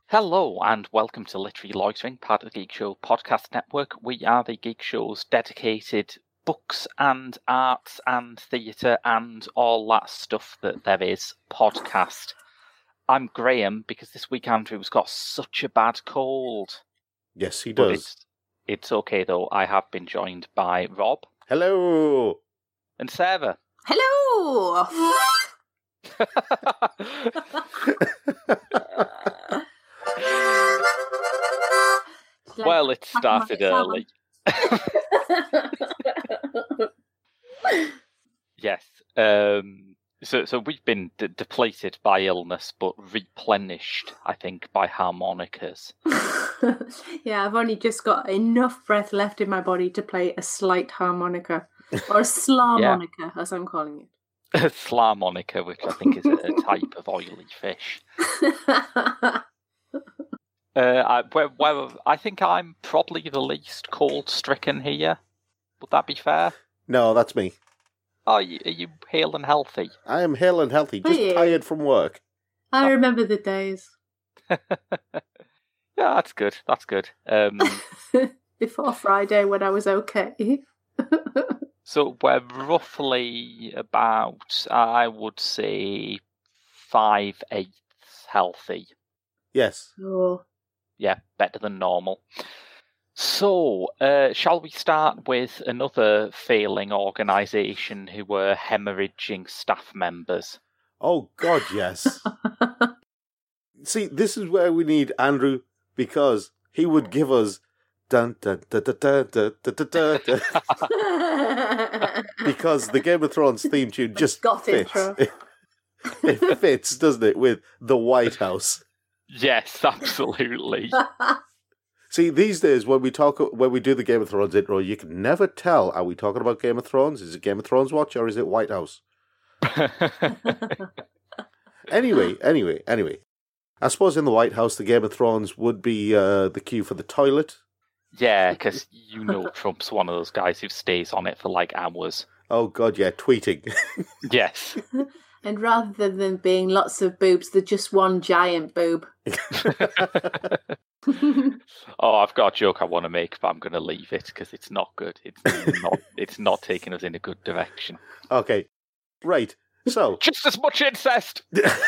Hello and welcome to Literary Loitering, part of the Geek Show podcast network. We are the Geek Show's dedicated books and arts and theatre and all that stuff that there is podcast. I'm Graham because this week Andrew's got such a bad cold. Yes, he does. But it's okay though. I have been joined by Rob. Hello. And Sarah. Hello. Well, it started early. Yes. So we've been depleted by illness, but replenished, I think, by harmonicas. Yeah, I've only just got enough breath left in my body to play a slight harmonica, or a slarmonica, as I'm calling it. A slarmonica, which I think is a type of oily fish. I think I'm probably the least cold-stricken here. Would that be fair? No, that's me. Oh, are you hale and healthy? I am hale and healthy, just tired from work. I remember the days. Yeah, that's good. That's good. Before Friday, when I was okay. So we're roughly about, I would say, 5/8 healthy. Yes. Oh. Yeah, better than normal. So, shall we start with another failing organisation who were hemorrhaging staff members? Oh, God, yes. See, this is where we need Andrew, because he would give us dun dun dun dun dun dun dun dun dun, dun. Because the Game of Thrones theme tune just fits. It fits, doesn't it, with the White House? Yes, absolutely. See, these days when we do the Game of Thrones intro, you can never tell: are we talking about Game of Thrones? Is it Game of Thrones watch or is it White House? Anyway. I suppose in the White House, the Game of Thrones would be the cue for the toilet. Yeah, because Trump's one of those guys who stays on it for like hours. Oh God, yeah, tweeting. Yes. And rather than being lots of boobs, they're just one giant boob. Oh, I've got a joke I want to make, but I'm going to leave it because it's not good. It's not taking us in a good direction. Okay, right. So just as much incest.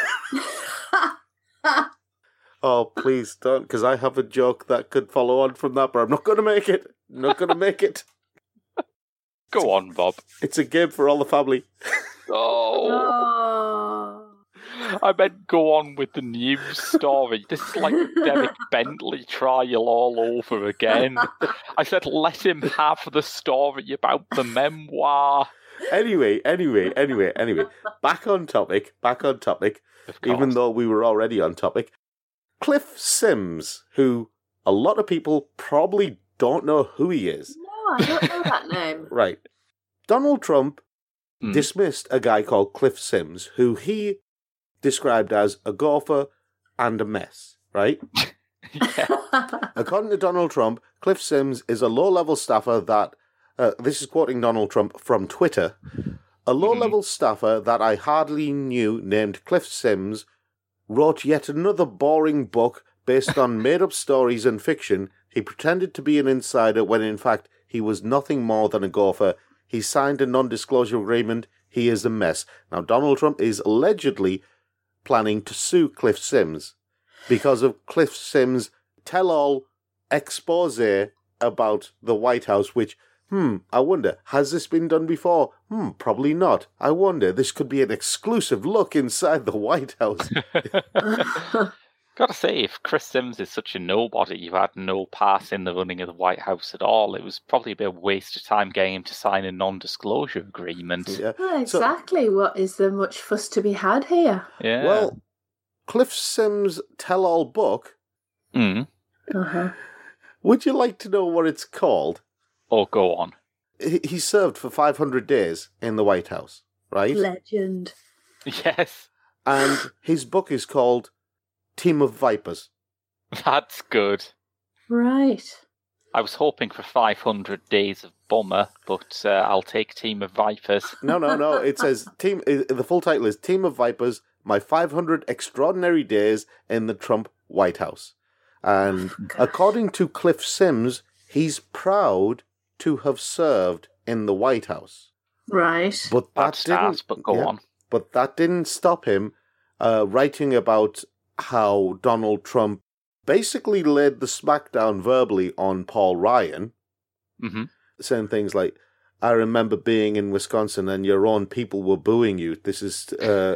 Oh, please don't, because I have a joke that could follow on from that, but I'm not going to make it. Go on, Bob. It's a game for all the family. Oh. I meant go on with the news story. This is like the Derek Bentley trial all over again. I said let him have the story about the memoir. Anyway. Back on topic. Even though we were already on topic. Cliff Sims, who a lot of people probably don't know who he is. No, I don't know that name. Right. Donald Trump dismissed a guy called Cliff Sims, who he described as a gopher and a mess, right? According to Donald Trump, Cliff Sims is a low-level staffer that, this is quoting Donald Trump from Twitter, a low-level staffer that I hardly knew named Cliff Sims wrote yet another boring book based on made-up stories and fiction. He pretended to be an insider when in fact he was nothing more than a gopher. He signed a non-disclosure agreement. He is a mess. Now, Donald Trump is allegedly planning to sue Cliff Sims because of Cliff Sims' tell-all expose about the White House, which, I wonder, has this been done before? Probably not. I wonder, this could be an exclusive look inside the White House. Gotta say, if Chris Sims is such a nobody who had no part in the running of the White House at all, it was probably a bit of a waste of time getting him to sign a non-disclosure agreement. Yeah. Well, exactly. What is there much fuss to be had here? Yeah. Well, Cliff Sims' tell-all book. Would you like to know what it's called? Oh, go on. He served for 500 days in the White House, right? Legend. Yes. And his book is called Team of Vipers. That's good. Right. I was hoping for 500 days of Bummer, but I'll take Team of Vipers. No. It says the full title is Team of Vipers, My 500 Extraordinary Days in the Trump White House. And according to Cliff Sims, he's proud to have served in the White House. Right. But Bad that start, didn't, but go on. But that didn't stop him writing about how Donald Trump basically laid the smackdown verbally on Paul Ryan, saying things like, I remember being in Wisconsin and your own people were booing you. This is,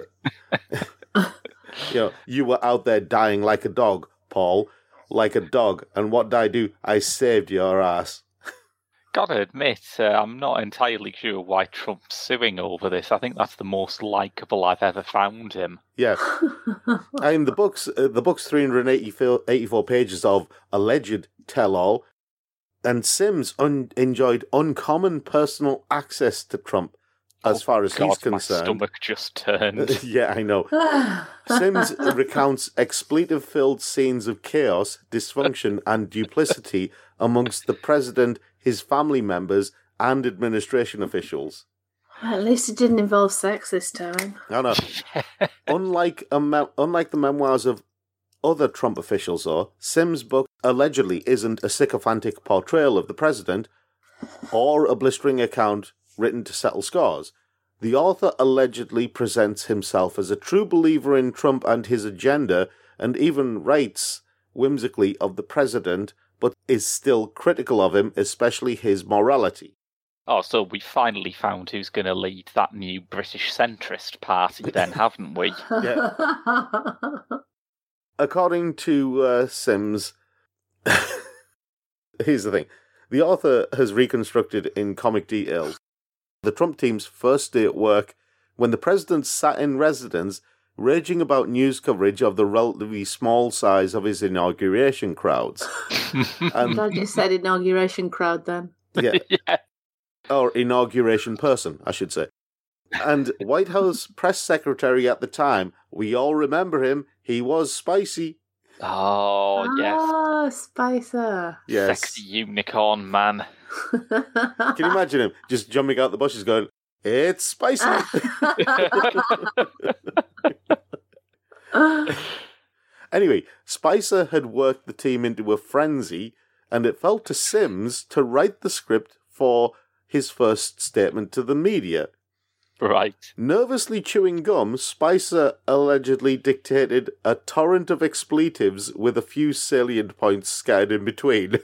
you were out there dying like a dog, Paul, like a dog. And what did I do? I saved your ass. Gotta admit, I'm not entirely sure why Trump's suing over this. I think that's the most likeable I've ever found him. Yeah. I mean, the book's 384 pages of alleged tell-all, and Sims enjoyed uncommon personal access to Trump, as far as he's concerned. My stomach just turned. Yeah, I know. Sims recounts expletive-filled scenes of chaos, dysfunction, and duplicity amongst the president, his family members, and administration officials. At least it didn't involve sex this time. I know. Unlike the memoirs of other Trump officials, though, Sims' book allegedly isn't a sycophantic portrayal of the president or a blistering account written to settle scores. The author allegedly presents himself as a true believer in Trump and his agenda, and even writes whimsically of the president, but is still critical of him, especially his morality. Oh, so we finally found who's going to lead that new British centrist party then, haven't we? Yeah. According to Sims, here's the thing. The author has reconstructed in comic details the Trump team's first day at work when the president sat in residence raging about news coverage of the relatively small size of his inauguration crowds. I'm glad you said inauguration crowd then. Yeah. Yeah. Or inauguration person, I should say. And White House press secretary at the time, we all remember him, he was Spicy. Oh, yes. Oh, Spicer. Yes. Sexy unicorn man. Can you imagine him just jumping out the bushes going, it's Spicy. Anyway, Spicer had worked the team into a frenzy, and it fell to Sims to write the script for his first statement to the media. Right. Nervously chewing gum, Spicer allegedly dictated a torrent of expletives with a few salient points scattered in between.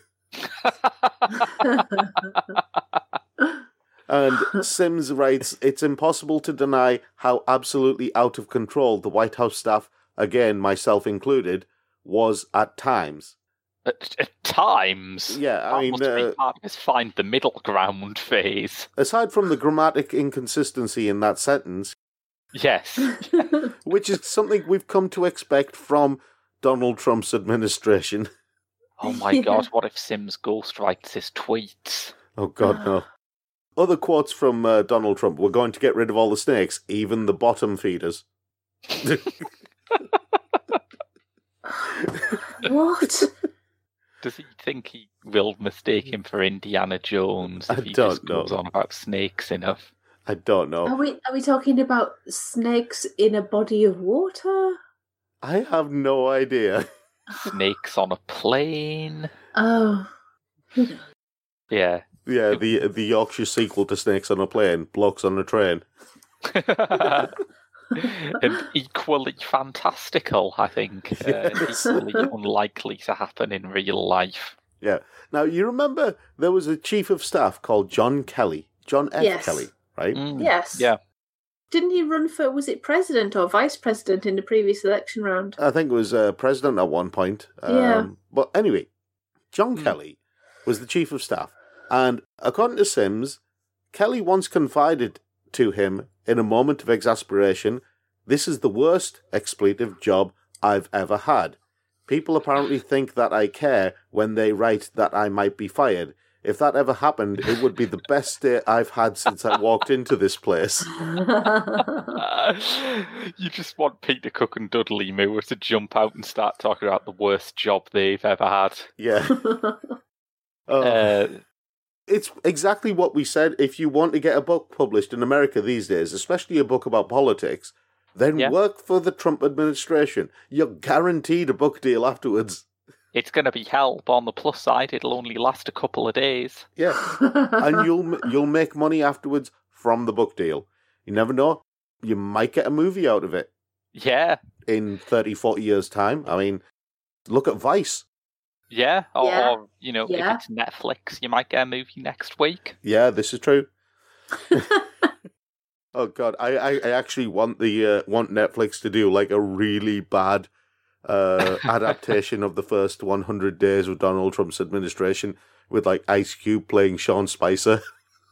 And Sims writes, it's impossible to deny how absolutely out of control the White House staff, again, myself included, was at times. At times? Yeah, I mean... must be part of his find the middle ground phase. Aside from the grammatic inconsistency in that sentence... Yes. Which is something we've come to expect from Donald Trump's administration. Oh my God, what if Sims ghostwrites his tweets? Oh God, no. Other quotes from Donald Trump. We're going to get rid of all the snakes, even the bottom feeders. What? Does he think he will mistake him for Indiana Jones if he just goes on about snakes enough? I don't know. Are we talking about snakes in a body of water? I have no idea. Snakes on a plane? Oh. Yeah. Yeah, the Yorkshire sequel to Snakes on a Plane, Blokes on a Train. And equally fantastical, I think. Yes. Equally unlikely to happen in real life. Yeah. Now, you remember there was a chief of staff called John Kelly. John F. Kelly, right? Yes. Yeah. Didn't he run for, was it president or vice president in the previous election round? I think it was president at one point. Yeah. But anyway, John Kelly was the chief of staff. And according to Sims, Kelly once confided to him in a moment of exasperation, this is the worst expletive job I've ever had. People apparently think that I care when they write that I might be fired. If that ever happened, it would be the best day I've had since I walked into this place. You just want Peter Cook and Dudley Moore to jump out and start talking about the worst job they've ever had. Yeah. It's exactly what we said. If you want to get a book published in America these days, especially a book about politics, then Yeah. work for the Trump administration. You're guaranteed a book deal afterwards. It's going to be hell, but on the plus side, it'll only last a couple of days. Yeah, and you'll make money afterwards from the book deal. You never know. You might get a movie out of it Yeah, in 30, 40 years' time. I mean, look at Vice. yeah. Or you know, Yeah. if it's Netflix, you might get a movie next week. Yeah, this is true. Oh God, I actually want want Netflix to do like a really bad adaptation of the first 100 days of Donald Trump's administration with like Ice Cube playing Sean Spicer.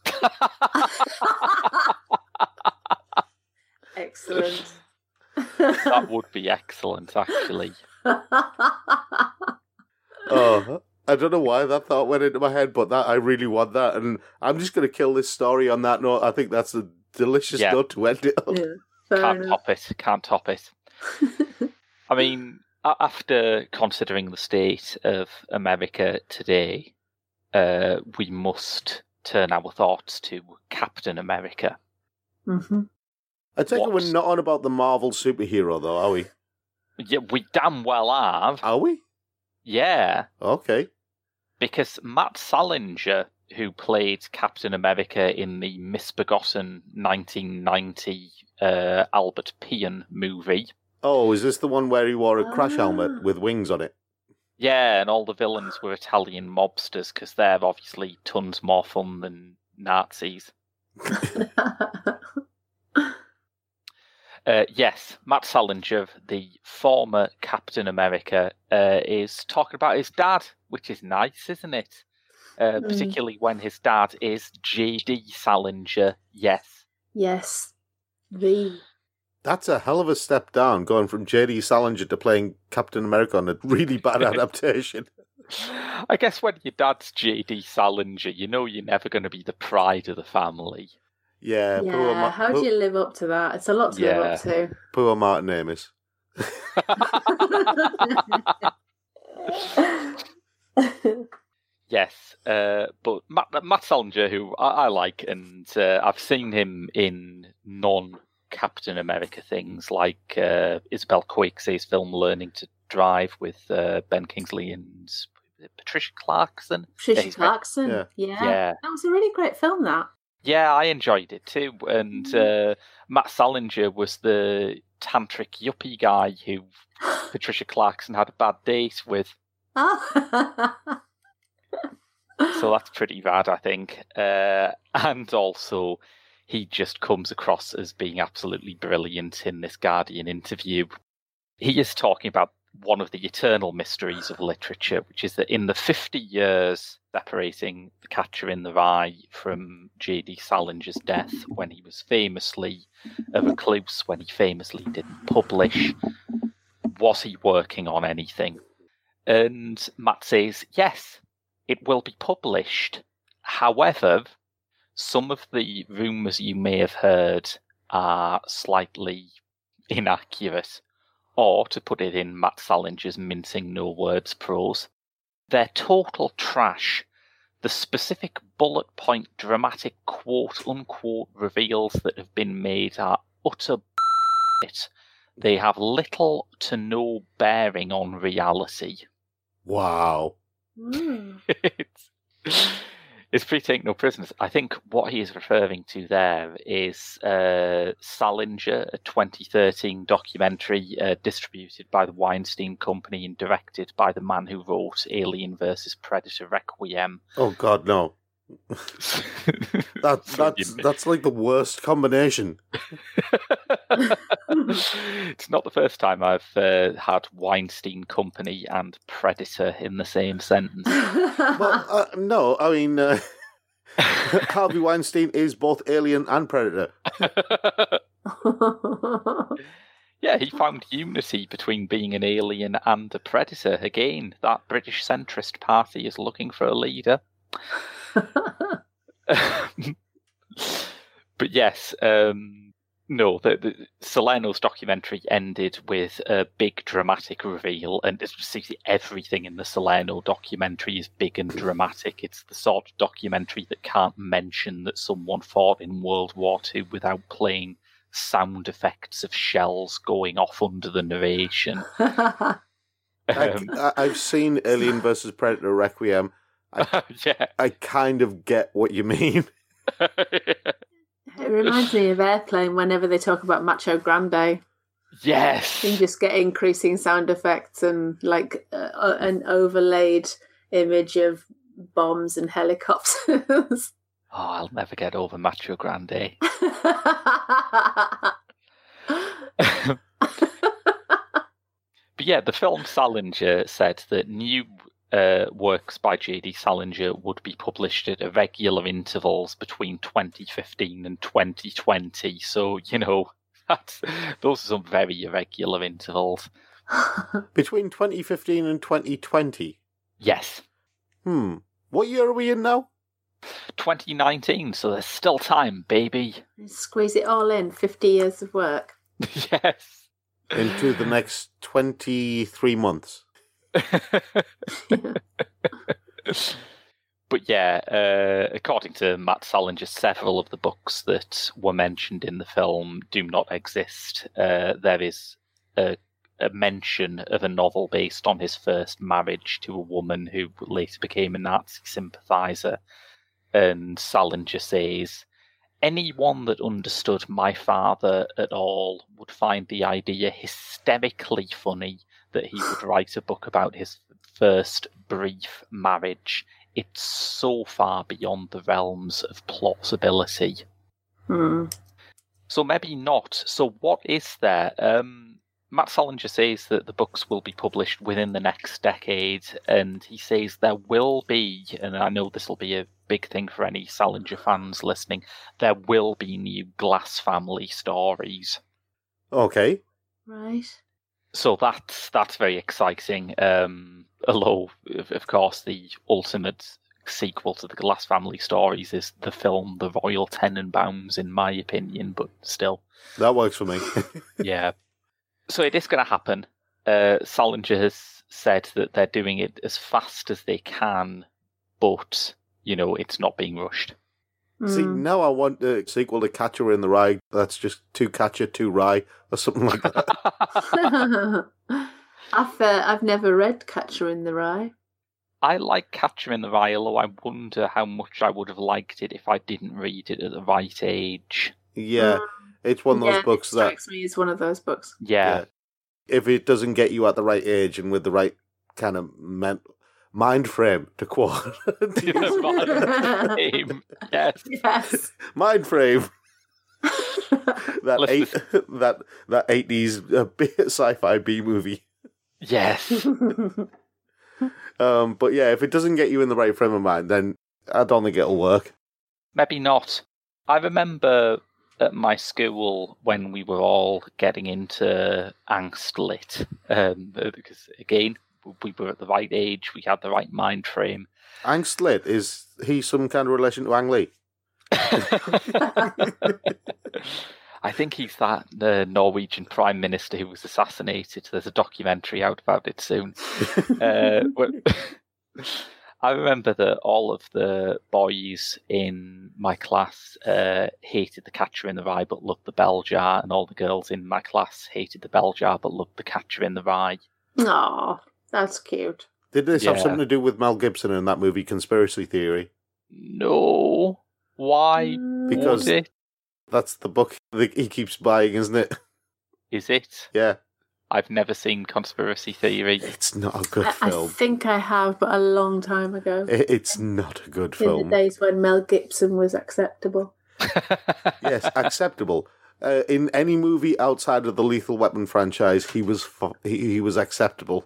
Excellent. That would be excellent, actually. Oh, I don't know why that thought went into my head, but I really want that, and I'm just going to kill this story on that note. I think that's a delicious note to end it on. Yeah, fair Can't enough. top it. Can't top it. I mean, after considering the state of America today, we must turn our thoughts to Captain America. Mm-hmm. I take it What? we're not on about the Marvel superhero, though, are we? Yeah, we damn well have. Are we? Yeah, Okay. because Matt Salinger, who played Captain America in the misbegotten 1990 Albert Pian movie. Oh, is this the one where he wore a crash helmet with wings on it? Yeah, and all the villains were Italian mobsters because they're obviously tons more fun than Nazis. Yes, Matt Salinger, the former Captain America, is talking about his dad, which is nice, isn't it? Particularly when his dad is J.D. Salinger, yes. Yes. That's a hell of a step down, going from J.D. Salinger to playing Captain America on a really bad adaptation. I guess when your dad's J.D. Salinger, you know you're never going to be the pride of the family. Yeah, Yeah, how do you live up to that? It's a lot to live up to. Poor Martin Amis. Yes, but Matt Salinger, who I like, and I've seen him in non-Captain America things like Isabel Quixe's film Learning to Drive with Ben Kingsley and Patricia Clarkson. Patricia Clarkson, yeah. That was a really great film, that. Yeah, I enjoyed it too. And Matt Salinger was the tantric yuppie guy who Patricia Clarkson had a bad date with. So that's pretty bad, I think. And also, he just comes across as being absolutely brilliant in this Guardian interview. He is talking about one of the eternal mysteries of literature, which is that in the 50 years separating The Catcher in the Rye from J.D. Salinger's death, when he was famously a recluse, when he famously didn't publish, was he working on anything? And Matt says, yes, it will be published. However, some of the rumours you may have heard are slightly inaccurate. Or, to put it in Matt Salinger's mincing no words prose, they're total trash. The specific bullet point dramatic quote-unquote reveals that have been made are utter b****. They have little to no bearing on reality. Wow. It's pretty Take No Prisoners. I think what he is referring to there is Salinger, a 2013 documentary distributed by the Weinstein Company and directed by the man who wrote Alien vs. Predator Requiem. Oh, God, no. That's like the worst combination. It's not the first time I've had Weinstein Company and Predator in the same sentence. Well, no, I mean, Harvey Weinstein is both Alien and Predator. Yeah, he found unity between being an alien and a predator. Again, that British centrist party is looking for a leader. But yes, no, the Salerno's documentary ended with a big dramatic reveal, and especially everything in the Salerno documentary is big and dramatic. It's the sort of documentary that can't mention that someone fought in World War II without playing sound effects of shells going off under the narration. I've seen Alien vs. Predator Requiem. Yeah. I kind of get what you mean. It reminds me of Airplane whenever they talk about Macho Grande. Yes. You just get increasing sound effects and like an overlaid image of bombs and helicopters. Oh, I'll never get over Macho Grande. But yeah, the film Salinger said that new works by J.D. Salinger would be published at irregular intervals between 2015 and 2020. So, those are some very irregular intervals. Between 2015 and 2020? Yes. What year are we in now? 2019, so there's still time, baby. Squeeze it all in, 50 years of work. Yes. Into the next 23 months. But yeah, according to Matt Salinger, several of the books that were mentioned in the film do not exist. There is a mention of a novel based on his first marriage to a woman who later became a Nazi sympathiser. And Salinger says, anyone that understood my father at all would find the idea hysterically funny that he would write a book about his first brief marriage. It's so far beyond the realms of plausibility. So maybe not. So what is there? Matt Salinger says that the books will be published within the next decade, and he says there will be, and I know this will be a big thing for any Salinger fans listening, there will be new Glass family stories. Okay. Right. So that's very exciting. Although, of course, the ultimate sequel to the Glass family stories is the film The Royal Tenenbaums, in my opinion, but still. That works for me. Yeah. So it is going to happen. Salinger has said that they're doing it as fast as they can, but, it's not being rushed. See, now I want a sequel to Catcher in the Rye that's just To Catcher, To Rye, or something like that. I've never read Catcher in the Rye. I like Catcher in the Rye, although I wonder how much I would have liked it if I didn't read it at the right age. Yeah, it's one of those books it strikes me as one of those books. Yeah. If it doesn't get you at the right age and with the right kind of mind frame, to quote. Mind frame. Yes. Yes. Mind frame. that 80s sci-fi B movie. Yes. But yeah, if it doesn't get you in the right frame of mind, then I don't think it'll work. Maybe not. I remember at my school when we were all getting into Angst Lit, because again, we were at the right age, we had the right mind frame. Angst Lit, is he some kind of relation to Ang Lee? I think he's that Norwegian Prime Minister who was assassinated. There's a documentary out about it soon. I remember that all of the boys in my class hated the Catcher in the Rye but loved the Bell Jar, and all the girls in my class hated the Bell Jar but loved the Catcher in the Rye. Aw, that's cute. Did this have something to do with Mel Gibson in that movie Conspiracy Theory? No. Why? Because would it? That's the book that he keeps buying, isn't it? Is it? Yeah. I've never seen Conspiracy Theory. It's not a good film. I think I have, but a long time ago. It's not a good film. In the days when Mel Gibson was acceptable. Yes, acceptable. In any movie outside of the Lethal Weapon franchise, he was acceptable.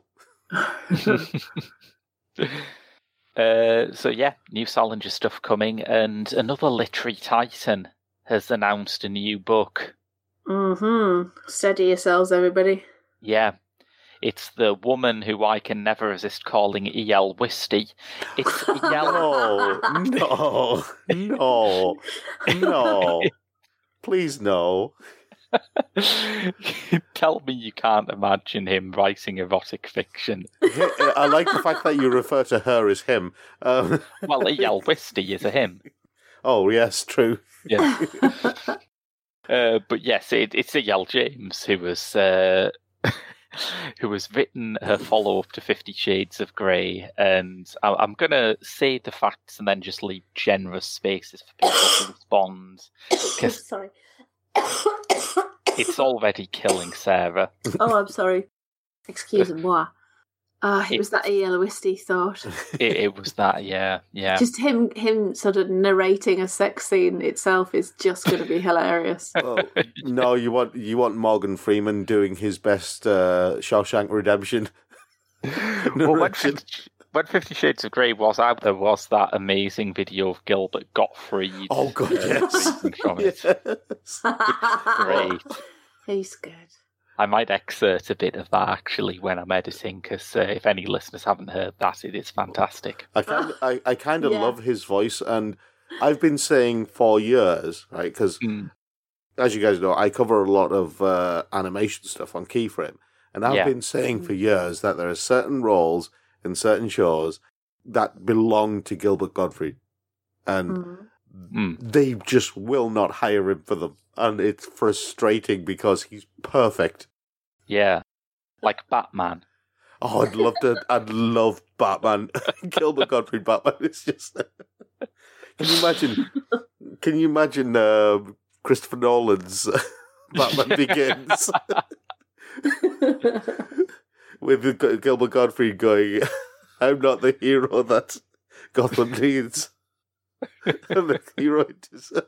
So yeah, new Salinger stuff coming, and another literary titan has announced a new book. Steady yourselves, everybody. Yeah. It's the woman who I can never resist calling E.L. Wisty. It's E.L. No. Please, no. Tell me you can't imagine him writing erotic fiction. I like the fact that you refer to her as him. Well, E.L. Wisty is a him. Oh, yes, true. Yeah. But yes, it's E.L. James who was who has written her follow-up to 50 Shades of Grey, and I'm going to say the facts and then just leave generous spaces for people to respond. Because Sorry. it's already killing Sarah. Oh, I'm sorry. Excuse-moi. It was that E.L.O.isty thought. It was that, yeah. Just him sort of narrating a sex scene itself is just going to be hilarious. Oh, no, you want Morgan Freeman doing his best Shawshank Redemption. Well, when 50 Shades of Grey was out, there was that amazing video of Gilbert Gottfried. Oh, God, yes. From it. Yes. Great. He's good. I might excerpt a bit of that actually when I'm editing, because if any listeners haven't heard that, it is fantastic. I kind of love his voice, and I've been saying for years, right? Because as you guys know, I cover a lot of animation stuff on Keyframe, and I've been saying for years that there are certain roles in certain shows that belong to Gilbert Gottfried, and they just will not hire him for them. And it's frustrating because he's perfect. Yeah. Like Batman. Oh, I'd love Batman. Gilbert Gottfried Batman. It's just... Can you imagine Christopher Nolan's Batman Begins? With Gilbert Gottfried going, I'm not the hero that Gotham needs. I'm the hero it deserves.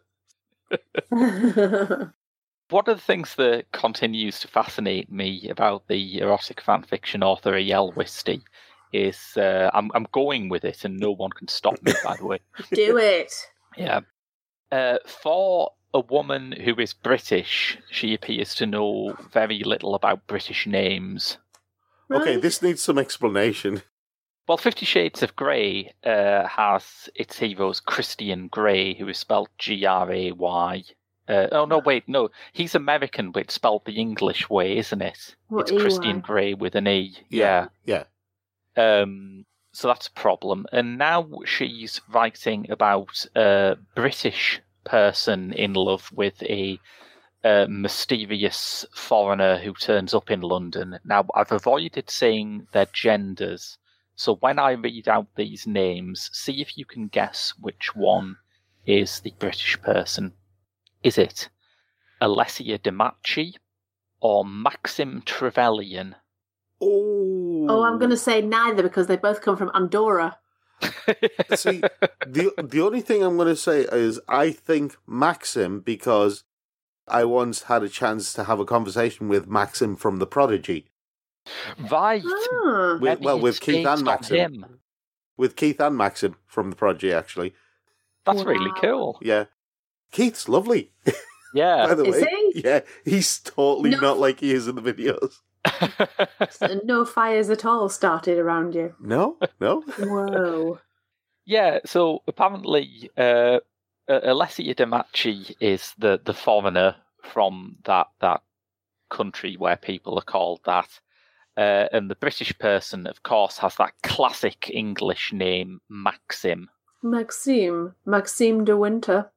One of the things that continues to fascinate me about the erotic fanfiction author E.L. Wisty is I'm going with it, and no one can stop me, by the way. Do it. Yeah. For a woman who is British, she appears to know very little about British names. Right. Okay, this needs some explanation. Well, 50 Shades of Grey has its heroes Christian Grey, who is spelled Gray. No, he's American, but it's spelled the English way, isn't it? What, it's Christian Grey with an E. Yeah. So that's a problem. And now she's writing about a British person in love with a mysterious foreigner who turns up in London. Now, I've avoided saying their genders, so when I read out these names, see if you can guess which one is the British person. Is it Alessia Dimachi or Maxim Trevelyan? Oh, I'm going to say neither because they both come from Andorra. See, the only thing I'm going to say is I think Maxim, because I once had a chance to have a conversation with Maxim from The Prodigy. Right. With Keith and Maxim. With Keith and Maxim from The Prodigy, actually. That's really cool. Yeah. Keith's lovely. Yeah. By the way. He? Yeah, he's totally not like he is in the videos. So no fires at all started around you. No. Whoa. Yeah, so apparently Alessia Dimachi is the foreigner from that country where people are called that. And the British person, of course, has that classic English name, Maxim. Maxime de Winter.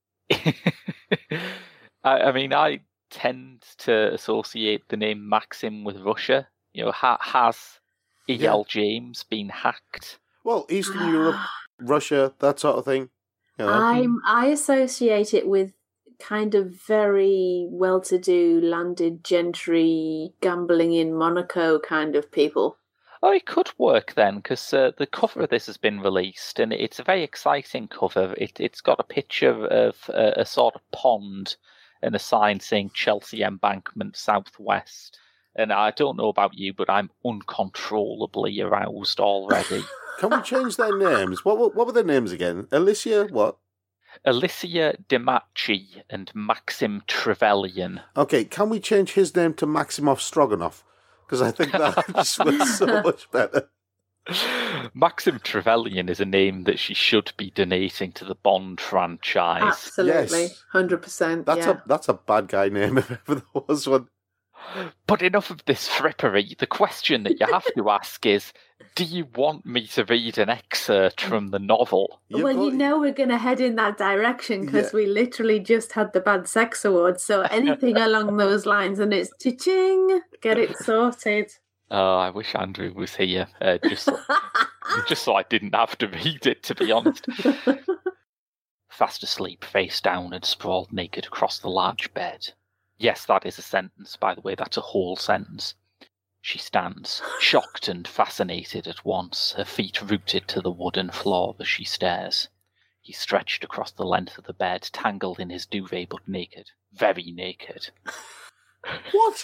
I mean, I tend to associate the name Maxim with Russia. You know, has E.L. James been hacked? Well, Eastern Europe, Russia, that sort of thing. You know. I associate it with kind of very well-to-do landed gentry, gambling in Monaco kind of people. Oh, it could work then, because the cover of this has been released, and it's a very exciting cover. It's got a picture of a sort of pond and a sign saying Chelsea Embankment Southwest. And I don't know about you, but I'm uncontrollably aroused already. Can we change their names? What were their names again? Alicia, what? Alessia Dimachi and Maxim Trevelyan. Okay, can we change his name to Maximov Stroganov? Because I think that just was so much better. Maxim Trevelyan is a name that she should be donating to the Bond franchise. Absolutely, Yes. 100%. That's a bad guy name if ever there was one. But enough of this frippery. The question that you have to ask is, Do you want me to read an excerpt from the novel? Well, you know we're going to head in that direction because we literally just had the Bad Sex Awards. So anything along those lines, and it's cha-ching, get it sorted. Oh, I wish Andrew was here, just so I didn't have to read it, to be honest. Fast asleep, face down and sprawled naked across the large bed. Yes, that is a sentence, by the way, that's a whole sentence. She stands, shocked and fascinated at once, her feet rooted to the wooden floor as she stares. He stretched across the length of the bed, tangled in his duvet but naked. Very naked. What?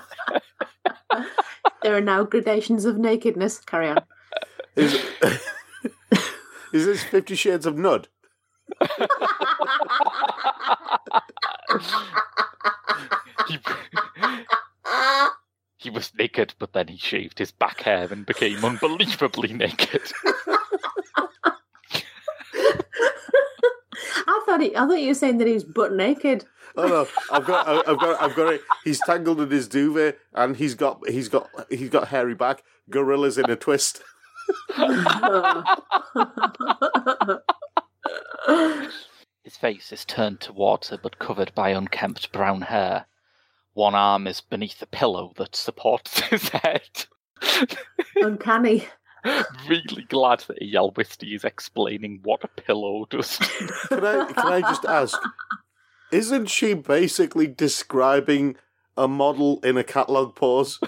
There are now gradations of nakedness. Carry on. Is this 50 Shades of Nud? He was naked, but then he shaved his back hair and became unbelievably naked. I thought you were saying that he was butt naked. Oh no! I've got it. He's tangled in his duvet, and he's got hairy back. Gorillas in a twist. His face is turned towards her, but covered by unkempt brown hair. One arm is beneath the pillow that supports his head. Uncanny. Really glad that Yelwisty is explaining what a pillow does. Can I just ask? Isn't she basically describing a model in a catalogue pose?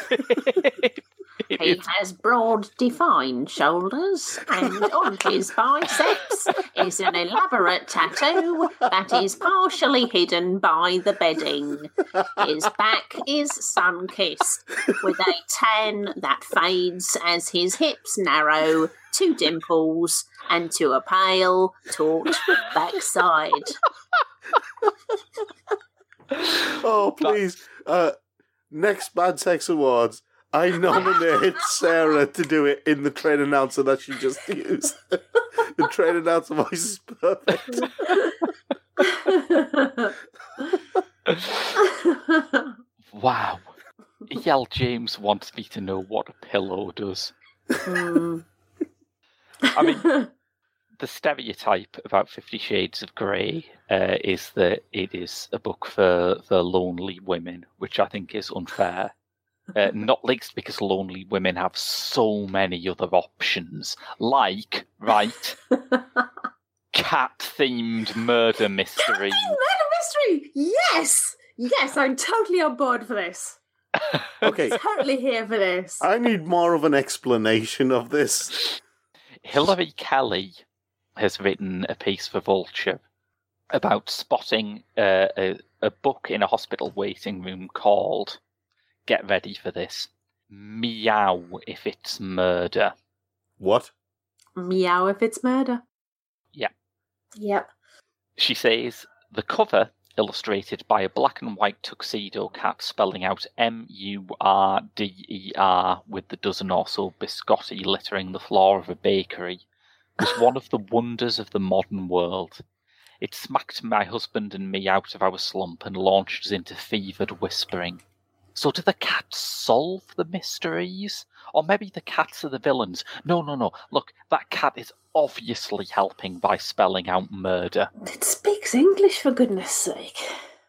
He has broad, defined shoulders, and on his biceps is an elaborate tattoo that is partially hidden by the bedding. His back is sun-kissed, with a tan that fades as his hips narrow to dimples and to a pale, taut backside. Oh, please. Next Bad Sex Awards, I nominate Sarah to do it in the train announcer that she just used. The train announcer voice is perfect. Wow. Yell James wants me to know what a pillow does. I mean, the stereotype about 50 Shades of Grey is that it is a book for lonely women, which I think is unfair. Not least because lonely women have so many other options, like, cat-themed murder mystery. Murder mystery! Yes! Yes, I'm totally on board for this. Okay. Totally here for this. I need more of an explanation of this. Hilary Kelly has written a piece for Vulture about spotting a book in a hospital waiting room called, get ready for this, Meow If It's Murder. What? Meow if it's murder. Yeah. Yep. She says, the cover, illustrated by a black and white tuxedo cat spelling out M-U-R-D-E-R with the dozen or so biscotti littering the floor of a bakery, was one of the wonders of the modern world. It smacked my husband and me out of our slump and launched us into fevered whispering. So do the cats solve the mysteries? Or maybe the cats are the villains? No. Look, that cat is obviously helping by spelling out murder. It speaks English, for goodness sake.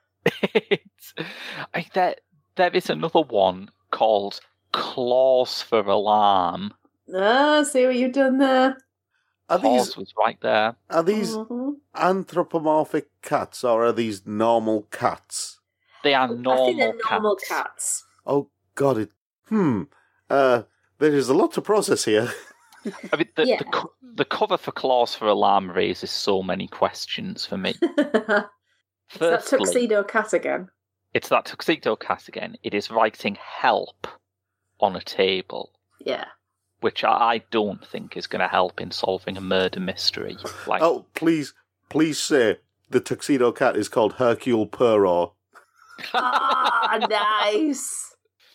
There is another one called Claws for Alarm. Ah, see what you've done there. Claws was right there. Are these anthropomorphic cats, or are these normal cats? They are normal I think they're cats. normal cats. Oh, God, there is a lot to process here. I mean, the cover for Claws for Alarm raises so many questions for me. It's that tuxedo cat again. It's that tuxedo cat again. It is writing help on a table. Yeah. Which I don't think is going to help in solving a murder mystery. Oh, please say the tuxedo cat is called Hercule Poirot. Ah, nice.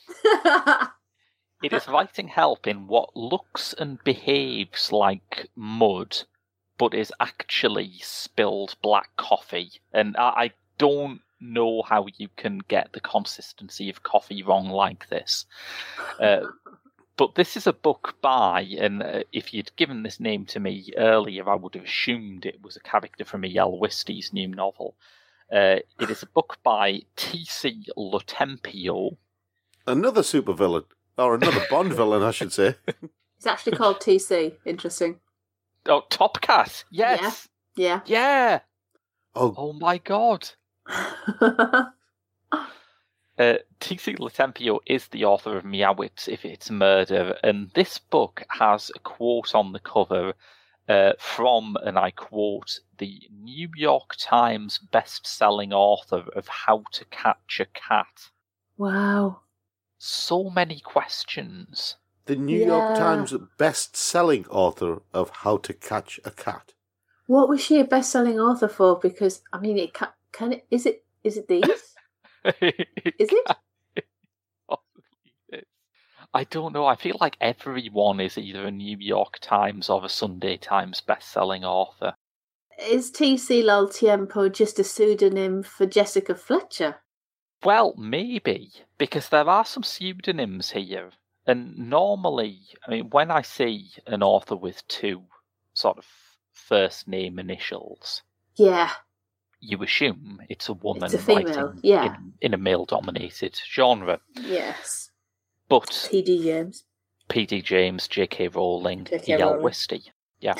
It is writing help in what looks and behaves like mud, but is actually spilled black coffee. And I don't know how you can get the consistency of coffee wrong like this. But But this is a book by, and if you'd given this name to me earlier, I would have assumed it was a character from E.L. Wistey's new novel. It is a book by T.C. Lutempio. Another supervillain, or another Bond villain, I should say. It's actually called TC. Interesting. Oh, Top Cat. Yes. Yeah. Yeah. Oh, Oh my God. T.C. Lutempio is the author of Meowit If It's Murder, and this book has a quote on the cover from, and I quote, the New York Times best-selling author of How to Catch a Cat. Wow. So many questions. the New York Times best-selling author of How to Catch a Cat. What was she a best-selling author for? Because I mean, it is it these? Is it? I don't know. I feel like everyone is either a New York Times or a Sunday Times best-selling author. Is T.C. Lutempio just a pseudonym for Jessica Fletcher? Well, maybe, because there are some pseudonyms here. And normally, I mean, when I see an author with two sort of first name initials, Yeah. you assume it's a woman It's a female, writing yeah. in a male-dominated genre. Yes. But T.D. James. P.D. James, J.K. Rowling, J.K. E.L. Rowling. Wistey. Yeah.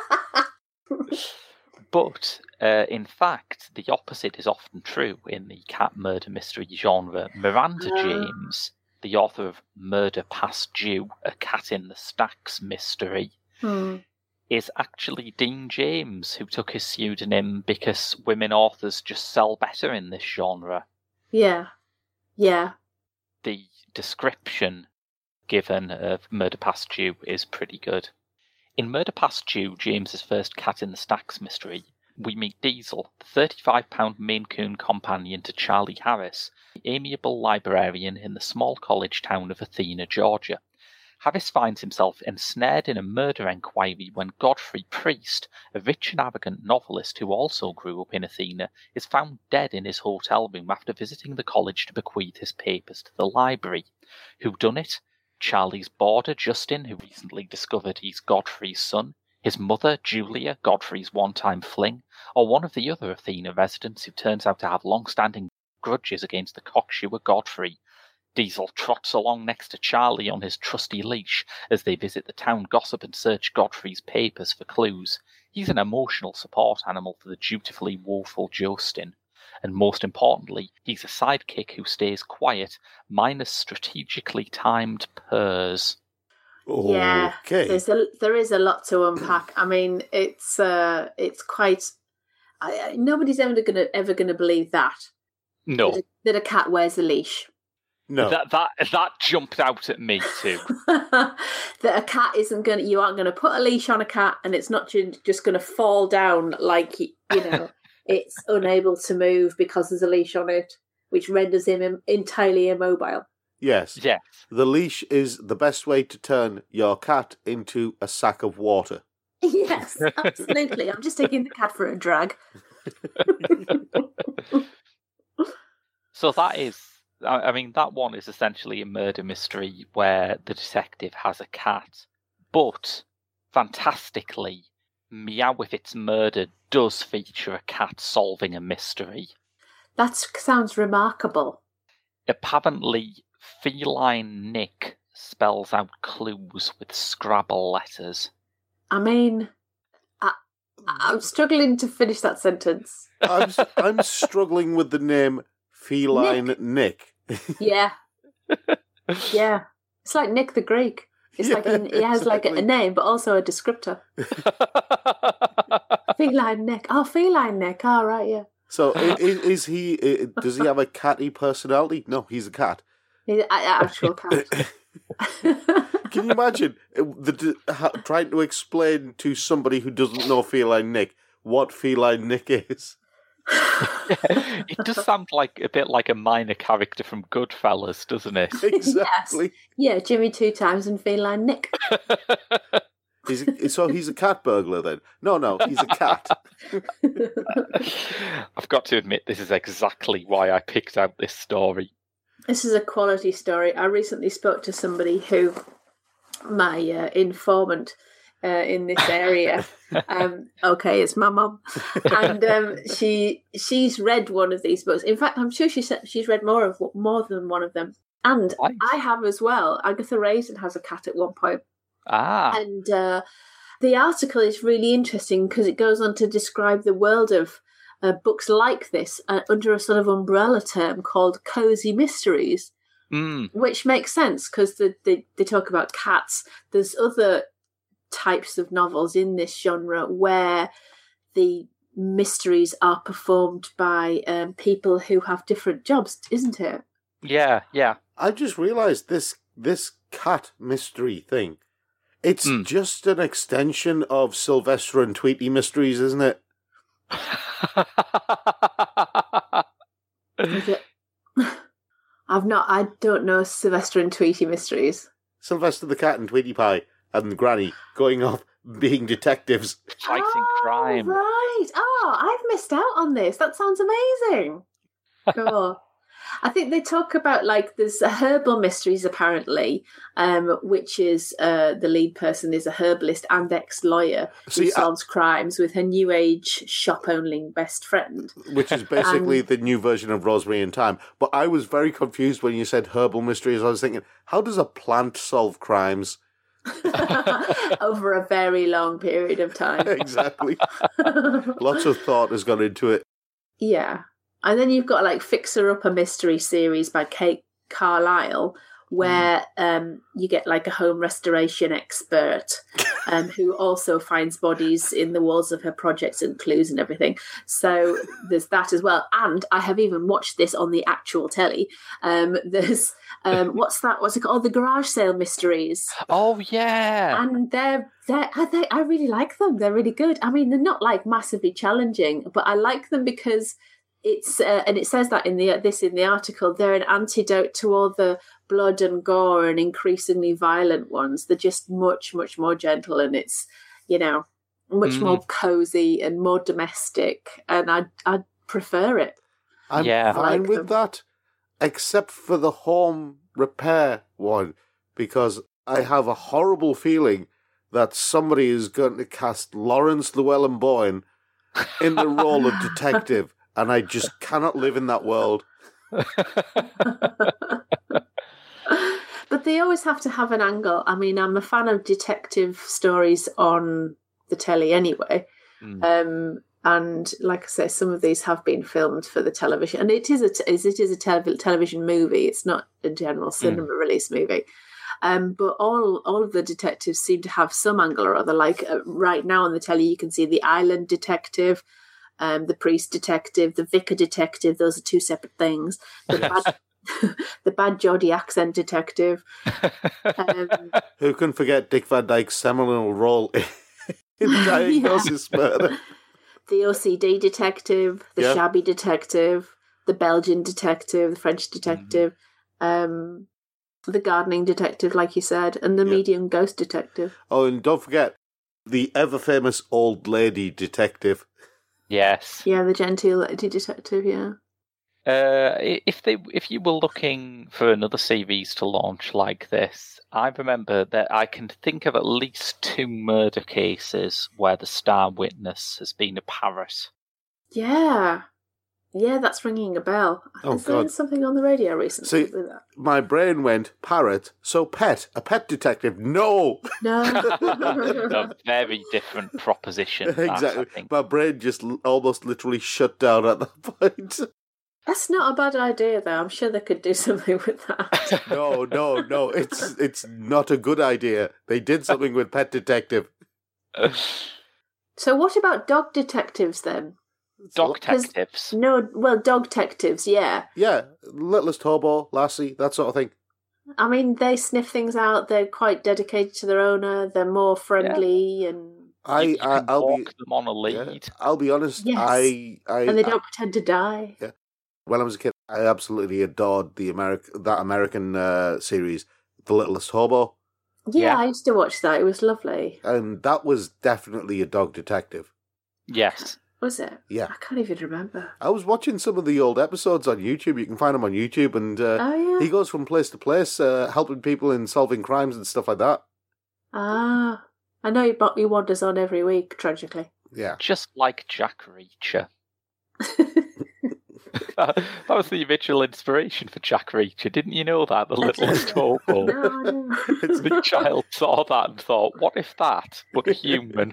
But, in fact, the opposite is often true in the cat murder mystery genre. Miranda James, the author of Murder Past Due, A Cat in the Stacks mystery, is actually Dean James, who took his pseudonym because women authors just sell better in this genre. Yeah. Yeah. The description given of Murder Past Due is pretty good. In Murder Past Due, James's first Cat in the Stacks mystery, we meet Diesel, the 35-pound Maine Coon companion to Charlie Harris, the amiable librarian in the small college town of Athena, Georgia. Harris finds himself ensnared in a murder enquiry when Godfrey Priest, a rich and arrogant novelist who also grew up in Athena, is found dead in his hotel room after visiting the college to bequeath his papers to the library. Who done it? Charlie's boarder, Justin, who recently discovered he's Godfrey's son, his mother, Julia, Godfrey's one-time fling, or one of the other Athena residents who turns out to have long-standing grudges against the cocksure Godfrey. Diesel trots along next to Charlie on his trusty leash as they visit the town gossip and search Godfrey's papers for clues. He's an emotional support animal for the dutifully woeful Justin. And most importantly, he's a sidekick who stays quiet, minus strategically timed purrs. Yeah. Okay. There is a lot to unpack. I mean, it's quite. Nobody's ever gonna believe that. No, that a cat wears a leash. No. That jumped out at me too. That a cat isn't gonna. You aren't gonna put a leash on a cat, and it's not just gonna fall down like you know. It's unable to move because there's a leash on it, which renders him entirely immobile. Yes. Yes. The leash is the best way to turn your cat into a sack of water. Yes, absolutely. I'm just taking the cat for a drag. So that is, I mean, that one is essentially a murder mystery where the detective has a cat. But, fantastically, Meow If It's Murder does feature a cat solving a mystery. That sounds remarkable. Apparently, Feline Nick spells out clues with Scrabble letters. I mean, I'm struggling to finish that sentence. I'm struggling with the name Feline Nick. Yeah. Yeah. It's like Nick the Greek. It's like he has like a name, but also a descriptor. Feline Nick. Oh, Feline Nick. Oh, right, yeah. So is he? Does he have a catty personality? No, he's a cat. He's an actual cat. Can you imagine trying to explain to somebody who doesn't know Feline Nick what Feline Nick is? It does sound like a bit like a minor character from Goodfellas, doesn't it? Exactly. Yes. Yeah, Jimmy 2 times and Feline Nick. So he's a cat burglar then? No, he's a cat. I've got to admit, this is exactly why I picked out this story. This is a quality story. I recently spoke to somebody who my informant in this area. Okay, it's my mum, and she's read one of these books. In fact, I'm sure she's read more than one of them. And Nice. I have as well. Agatha Raisin has a cat at one point. And the article is really interesting because it goes on to describe the world of books like this under a sort of umbrella term called cozy mysteries, which makes sense because they talk about cats. There's other types of novels in this genre where the mysteries are performed by people who have different jobs, isn't it? Yeah. I just realised this cat mystery thing. It's just an extension of Sylvester and Tweety Mysteries, isn't it? I don't know Sylvester and Tweety Mysteries. Sylvester the cat and Tweety Pie and Granny going off being detectives. Fighting crime. Right. Oh, I've missed out on this. That sounds amazing. Cool. I think they talk about, like, there's herbal mysteries, apparently, which is the lead person is a herbalist and ex-lawyer who solves crimes with her new age shop-owning best friend. Which is basically the new version of Rosemary in Time. But I was very confused when you said herbal mysteries. I was thinking, how does a plant solve crimes? Over a very long period of time. Exactly. Lots of thought has gone into it. Yeah. And then you've got like Fixer Upper Mystery series by Kate Carlisle, where you get like a home restoration expert who also finds bodies in the walls of her projects and clues and everything. So there's that as well. And I have even watched this on the actual telly. There's what's it called? The Garage Sale Mysteries. Oh yeah. And I really like them. They're really good. I mean, they're not like massively challenging, but I like them because it's and it says that in the article, they're an antidote to all the blood and gore and increasingly violent ones. They're just much, much more gentle, and it's, much more cozy and more domestic, and I prefer it. I'm fine with that, except for the home repair one, because I have a horrible feeling that somebody is going to cast Lawrence Llewellyn-Bowen in the role of detective. And I just cannot live in that world. But they always have to have an angle. I mean, I'm a fan of detective stories on the telly anyway. And like I say, some of these have been filmed for the television. And it is a television movie. It's not a general cinema release movie. But all of the detectives seem to have some angle or other. Like right now on the telly, you can see the island detective, the priest detective, the vicar detective. Those are two separate things. The bad Geordie accent detective. Who can forget Dick Van Dyke's seminal role in Diagnosis Murder? The OCD detective, the shabby detective, the Belgian detective, the French detective, the gardening detective, like you said, and the medium ghost detective. Oh, and don't forget the ever-famous old lady detective. Yes. Yeah, the genteel lady detective, yeah. If you were looking for another series to launch like this, I remember that I can think of at least 2 murder cases where the star witness has been a parrot. Yeah. Yeah, that's ringing a bell. Is there something on the radio recently with that? My brain went, parrot, so a pet detective, no! No. A very different proposition. Exactly. My brain just almost literally shut down at that point. That's not a bad idea, though. I'm sure they could do something with that. No. It's not a good idea. They did something with Pet Detective. So what about dog detectives, then? Dog detectives? No, well, dog detectives, yeah. Yeah, Littlest Hobo, Lassie, that sort of thing. I mean, they sniff things out. They're quite dedicated to their owner. They're more friendly and... I'll walk them on a lead. Yeah, I'll be honest, yes. And they don't pretend to die. Yeah. When I was a kid, I absolutely adored that American series, The Littlest Hobo. Yeah, I used to watch that. It was lovely. And that was definitely a dog detective. Yes. Was it? Yeah. I can't even remember. I was watching some of the old episodes on YouTube. You can find them on YouTube. And he goes from place to place, helping people in solving crimes and stuff like that. Ah, I know he wanders on every week, tragically. Yeah. Just like Jack Reacher. That was the original inspiration for Jack Reacher. Didn't you know that? The littlest hobo. No. The child saw that and thought, what if that, but a human?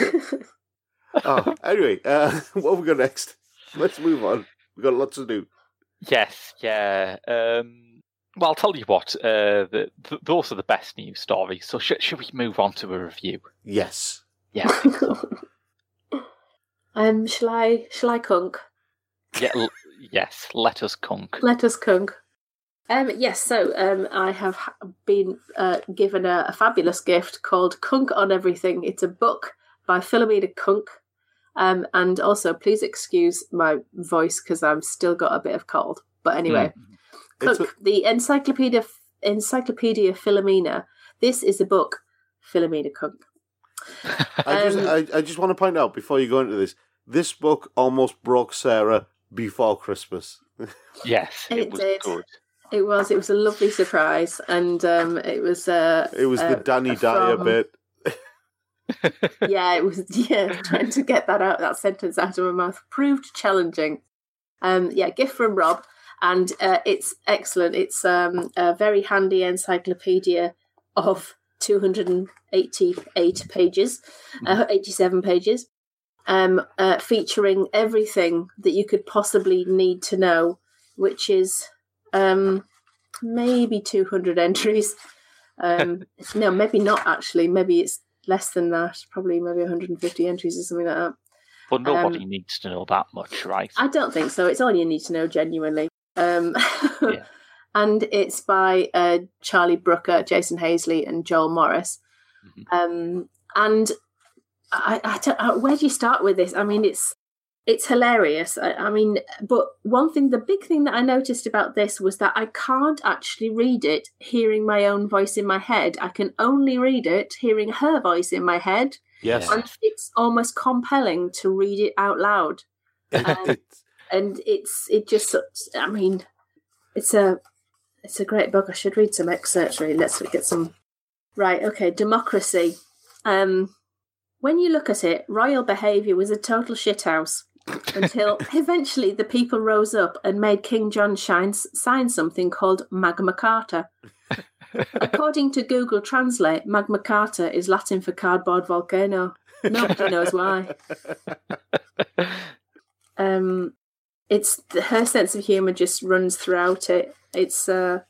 Anyway, what have we got next? Let's move on. We've got lots to do. Yes, yeah. Well, I'll tell you what, those are the best news stories, so should we move on to a review? Yes. Yeah, I think so. Shall I kunk? Yeah, yes, let us kunk. Let us kunk. Yes, so I have been given a fabulous gift called Kunk on Everything. It's a book by Philomena Kunk. And also, please excuse my voice because I've still got a bit of cold. But anyway, Kunk, the Encyclopedia Philomena. This is a book, Philomena Kunk. I just want to point out before you go into this, this book almost broke Sarah before Christmas. Yes, it was did. good. It was a lovely surprise, and it was the Danny Dyer bit. Yeah, it was. Yeah, trying to get that sentence out of my mouth proved challenging. Gift from Rob, and it's excellent. It's a very handy encyclopedia of 288 pages, 87 pages, featuring everything that you could possibly need to know, which is maybe 200 entries. No, maybe not actually. Maybe it's less than that. Probably maybe 150 entries or something like that. But nobody needs to know that much, right? I don't think so. It's all you need to know, genuinely. Yeah. And it's by Charlie Brooker, Jason Hazley, and Joel Morris. Mm-hmm. And where do you start with this? I mean, it's hilarious. I mean, but the big thing that I noticed about this was that I can't actually read it hearing my own voice in my head. I can only read it hearing her voice in my head. Yes. And it's almost compelling to read it out loud. And it's a great book. I should read some excerpts, really. Let's get some. Right, okay, Democracy. When you look at it, royal behaviour was a total shithouse until eventually the people rose up and made King John sign something called Magna Carta. According to Google Translate, Magna Carta is Latin for cardboard volcano. Nobody knows why. It's her sense of humour just runs throughout it. It's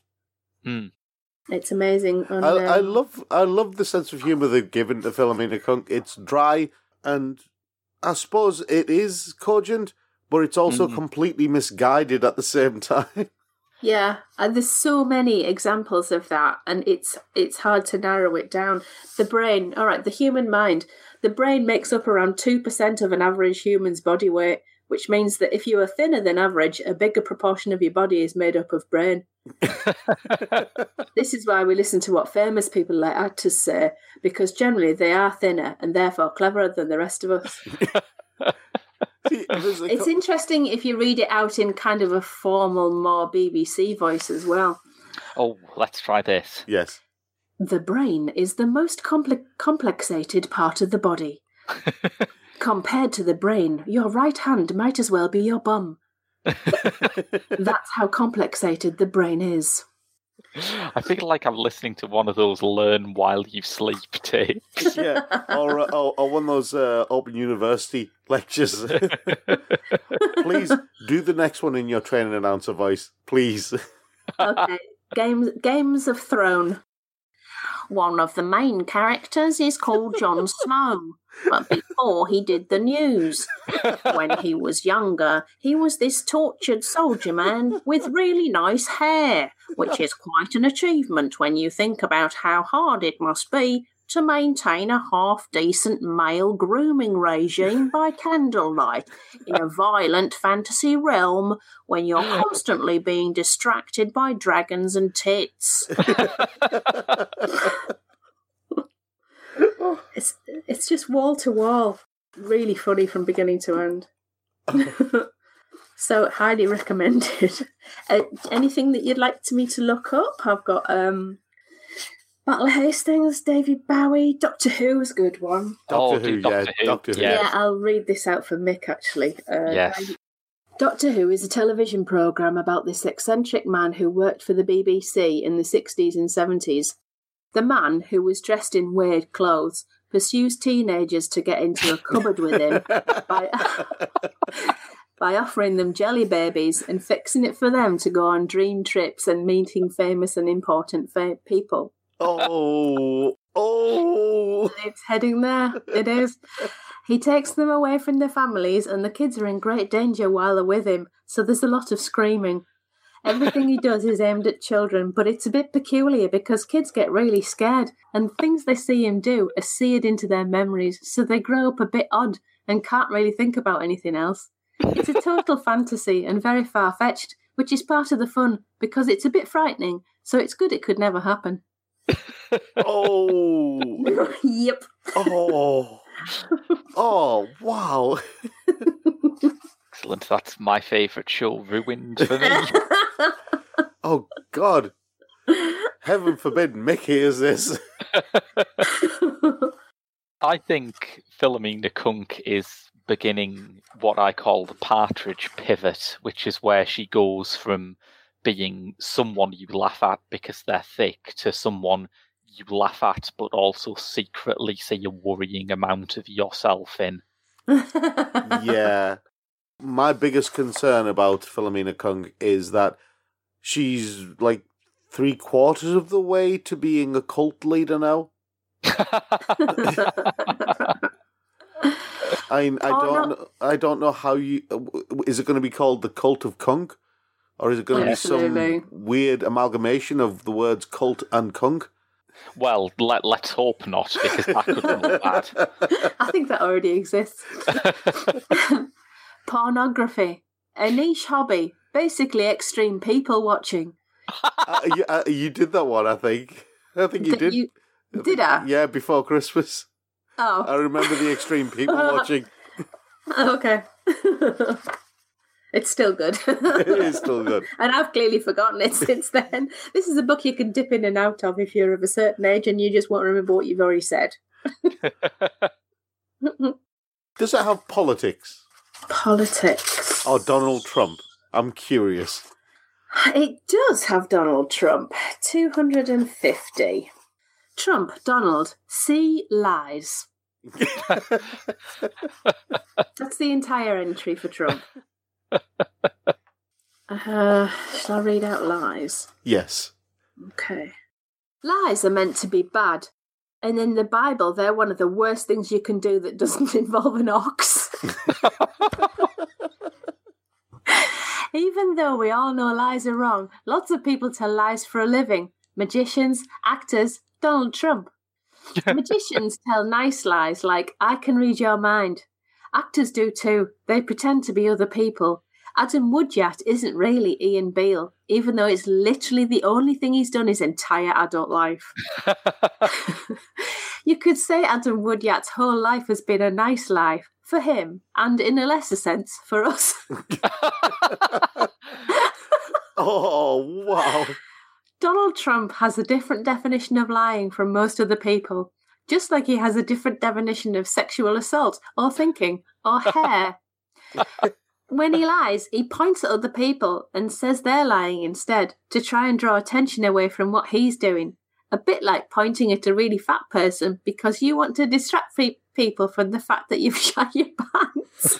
amazing. And, I love the sense of humour they've given to Philomena Kunk. It's dry and I suppose it is cogent, but it's also completely misguided at the same time. Yeah, and there's so many examples of that, and it's hard to narrow it down. The brain, all right, the human mind. The brain makes up around 2% of an average human's body weight, which means that if you are thinner than average, a bigger proportion of your body is made up of brain. This is why we listen to what famous people like actors say, because generally they are thinner and therefore cleverer than the rest of us. It's interesting if you read it out in kind of a formal, more BBC voice as well. Oh, let's try this. Yes. The brain is the most complexated part of the body. Compared to the brain, your right hand might as well be your bum. That's how complexated the brain is. I feel like I'm listening to one of those learn while you sleep tapes. Yeah, or one of those Open University lectures. Please do the next one in your training announcer voice, please. Okay, Games of Thrones. One of the main characters is called Jon Snow, but before he did the news. When he was younger, he was this tortured soldier man with really nice hair, which is quite an achievement when you think about how hard it must be to maintain a half-decent male grooming regime by candlelight in a violent fantasy realm when you're constantly being distracted by dragons and tits. It's just wall to wall. Really funny from beginning to end. So highly recommended. Anything that you'd like me to look up? I've got Battle of Hastings, David Bowie, Doctor Who was a good one. Doctor Who. Doctor Who. Yeah, I'll read this out for Mick, actually. Yes. Doctor Who is a television programme about this eccentric man who worked for the BBC in the 60s and 70s. The man, who was dressed in weird clothes, pursues teenagers to get into a cupboard with him by offering them jelly babies and fixing it for them to go on dream trips and meeting famous and important people. Oh. It's heading there. It is. He takes them away from their families, and the kids are in great danger while they're with him, so there's a lot of screaming. Everything he does is aimed at children, but it's a bit peculiar because kids get really scared, and things they see him do are seared into their memories, so they grow up a bit odd and can't really think about anything else. It's a total fantasy and very far-fetched, which is part of the fun, because it's a bit frightening, so it's good it could never happen. Oh. Yep. Oh, wow. Excellent. That's my favourite show ruined for me. Oh, God. Heaven forbid Mick hears this. I think Philomena Kunk is beginning what I call the Partridge pivot, which is where she goes from being someone you laugh at because they're thick to someone you laugh at but also secretly see a worrying amount of yourself in. Yeah. My biggest concern about Philomena Kunk is that she's like 3/4 of the way to being a cult leader now. I don't know how you... Is it going to be called the Cult of Kunk? Or is it going to be some weird amalgamation of the words cult and kunk? Well, let's hope not, because that could look bad. I think that already exists. Pornography. A niche hobby. Basically extreme people watching. You did that one, I think. I think you did. Did I? Yeah, before Christmas. Oh. I remember the extreme people watching. Okay. It's still good. It is still good. And I've clearly forgotten it since then. This is a book you can dip in and out of if you're of a certain age and you just won't remember what you've already said. Does it have politics? Politics. Or Donald Trump? I'm curious. It does have Donald Trump. 250. Trump, Donald, see lies. That's the entire entry for Trump. Shall I read out lies? Yes. Okay. Lies are meant to be bad. And in the Bible, they're one of the worst things you can do that doesn't involve an ox. Even though we all know lies are wrong, lots of people tell lies for a living. Magicians, actors, Donald Trump. Magicians tell nice lies like, I can read your mind. Actors do too. They pretend to be other people. Adam Woodyat isn't really Ian Beale, even though it's literally the only thing he's done his entire adult life. You could say Adam Woodyat's whole life has been a nice life for him, and in a lesser sense, for us. Oh, wow. Donald Trump has a different definition of lying from most other people, just like he has a different definition of sexual assault, or thinking, or hair. When he lies, he points at other people and says they're lying instead, to try and draw attention away from what he's doing. A bit like pointing at a really fat person because you want to distract people from the fact that you've shot your pants.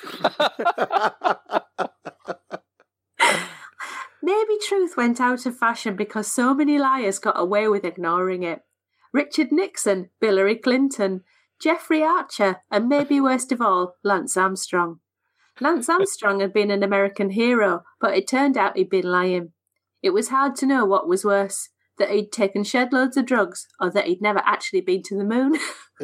Maybe truth went out of fashion because so many liars got away with ignoring it. Richard Nixon, Hillary Clinton, Jeffrey Archer, and maybe worst of all, Lance Armstrong. Lance Armstrong had been an American hero, but it turned out he'd been lying. It was hard to know what was worse, that he'd taken shed loads of drugs or that he'd never actually been to the moon.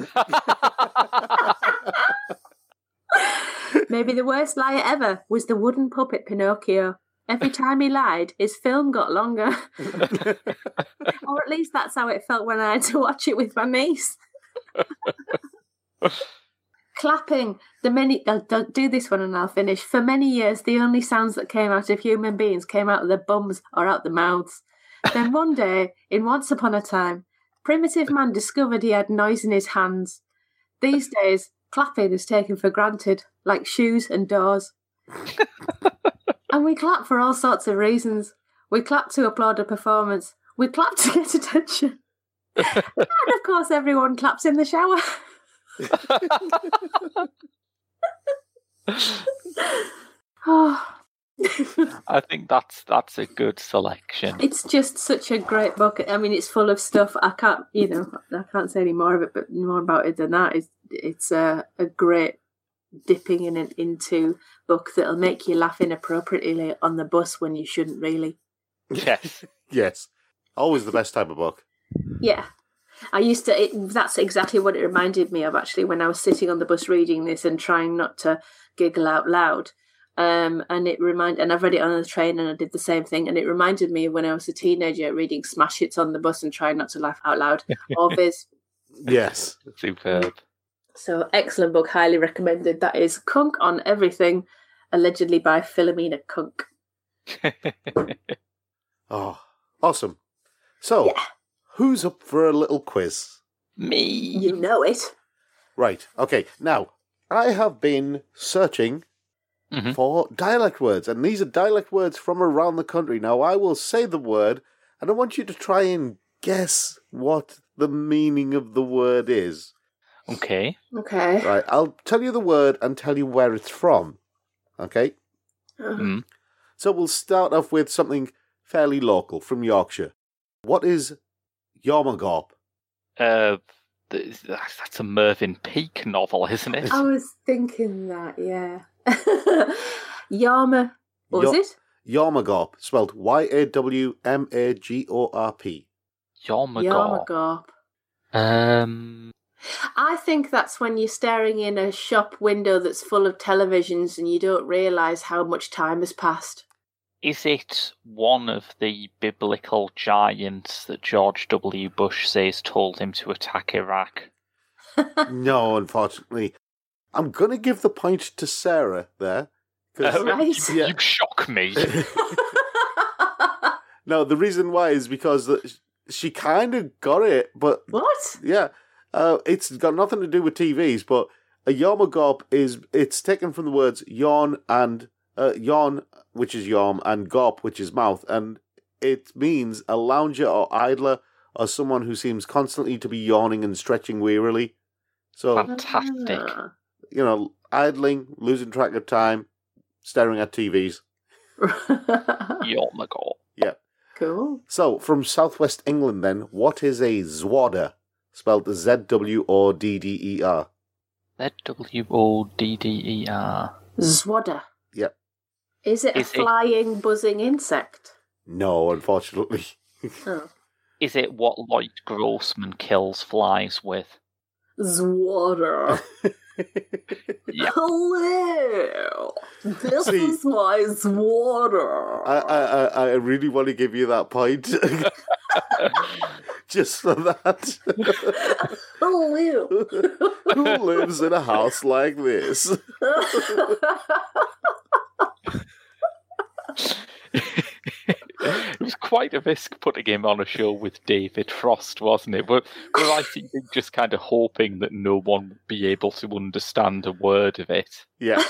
Maybe the worst liar ever was the wooden puppet Pinocchio. Every time he lied, his film got longer. Or at least that's how it felt when I had to watch it with my niece. Clapping. I'll do this one and I'll finish. For many years, the only sounds that came out of human beings came out of their bums or out their mouths. Then one day, in Once Upon a Time, Primitive man discovered he had noise in his hands. These days, clapping is taken for granted, like shoes and doors. And we clap for all sorts of reasons. We clap to applaud a performance. We clap to get attention. And of course, everyone claps in the shower. Oh. I think that's a good selection. It's just such a great book. I mean, it's full of stuff. I can't say any more of it, but more about it than that. It's a great dipping into book that'll make you laugh inappropriately on the bus when you shouldn't really. Yes. Yes. Always the best type of book. Yeah. That's exactly what it reminded me of, actually, when I was sitting on the bus reading this and trying not to giggle out loud. And I've read it on the train and I did the same thing. And it reminded me of when I was a teenager reading smash hits on the bus and trying not to laugh out loud. Or Viz. Yes. Superb. So, excellent book, highly recommended. That is Kunk on Everything, allegedly by Philomena Kunk. Oh, awesome. So, who's up for a little quiz? Me. You know it. Right, okay. Now, I have been searching for dialect words, and these are dialect words from around the country. Now, I will say the word, and I want you to try and guess what the meaning of the word is. Okay. Okay. Right, I'll tell you the word and tell you where it's from. Okay? Mm. So we'll start off with something fairly local from Yorkshire. What is Yarmagorp? That's a Mervyn Peake novel, isn't it? I was thinking that, yeah. Yarma, what was it? Yarmagorp, spelled Ywmagorp. Yarmagorp. I think that's when you're staring in a shop window that's full of televisions and you don't realise how much time has passed. Is it one of the biblical giants that George W. Bush says told him to attack Iraq? No, unfortunately. I'm going to give the point to Sarah there. Right. You shock me. No, the reason why is because she kind of got it, but... What? Yeah. It's got nothing to do with TVs, but a Yarmagorp it's taken from the words yawn and... yawn, which is yarm, and gorp, which is mouth, and it means a lounger or idler or someone who seems constantly to be yawning and stretching wearily. So, Fantastic. Idling, losing track of time, staring at TVs. Yarmagorp. Yeah. Cool. So, from southwest England then, what is a zwodder? Spelled Zwodder. Zwodder. Zwodder. Yep. Is it a flying, buzzing insect? No, unfortunately. Oh. Is it what Lloyd Grossman kills flies with? Zwodder. Yeah. Hello. This is my zwodder. I really want to give you that point. Just for that. Hello. Who lives in a house like this? It was quite a risk putting him on a show with David Frost, wasn't it? But I think just kind of hoping that no one would be able to understand a word of it. Yeah.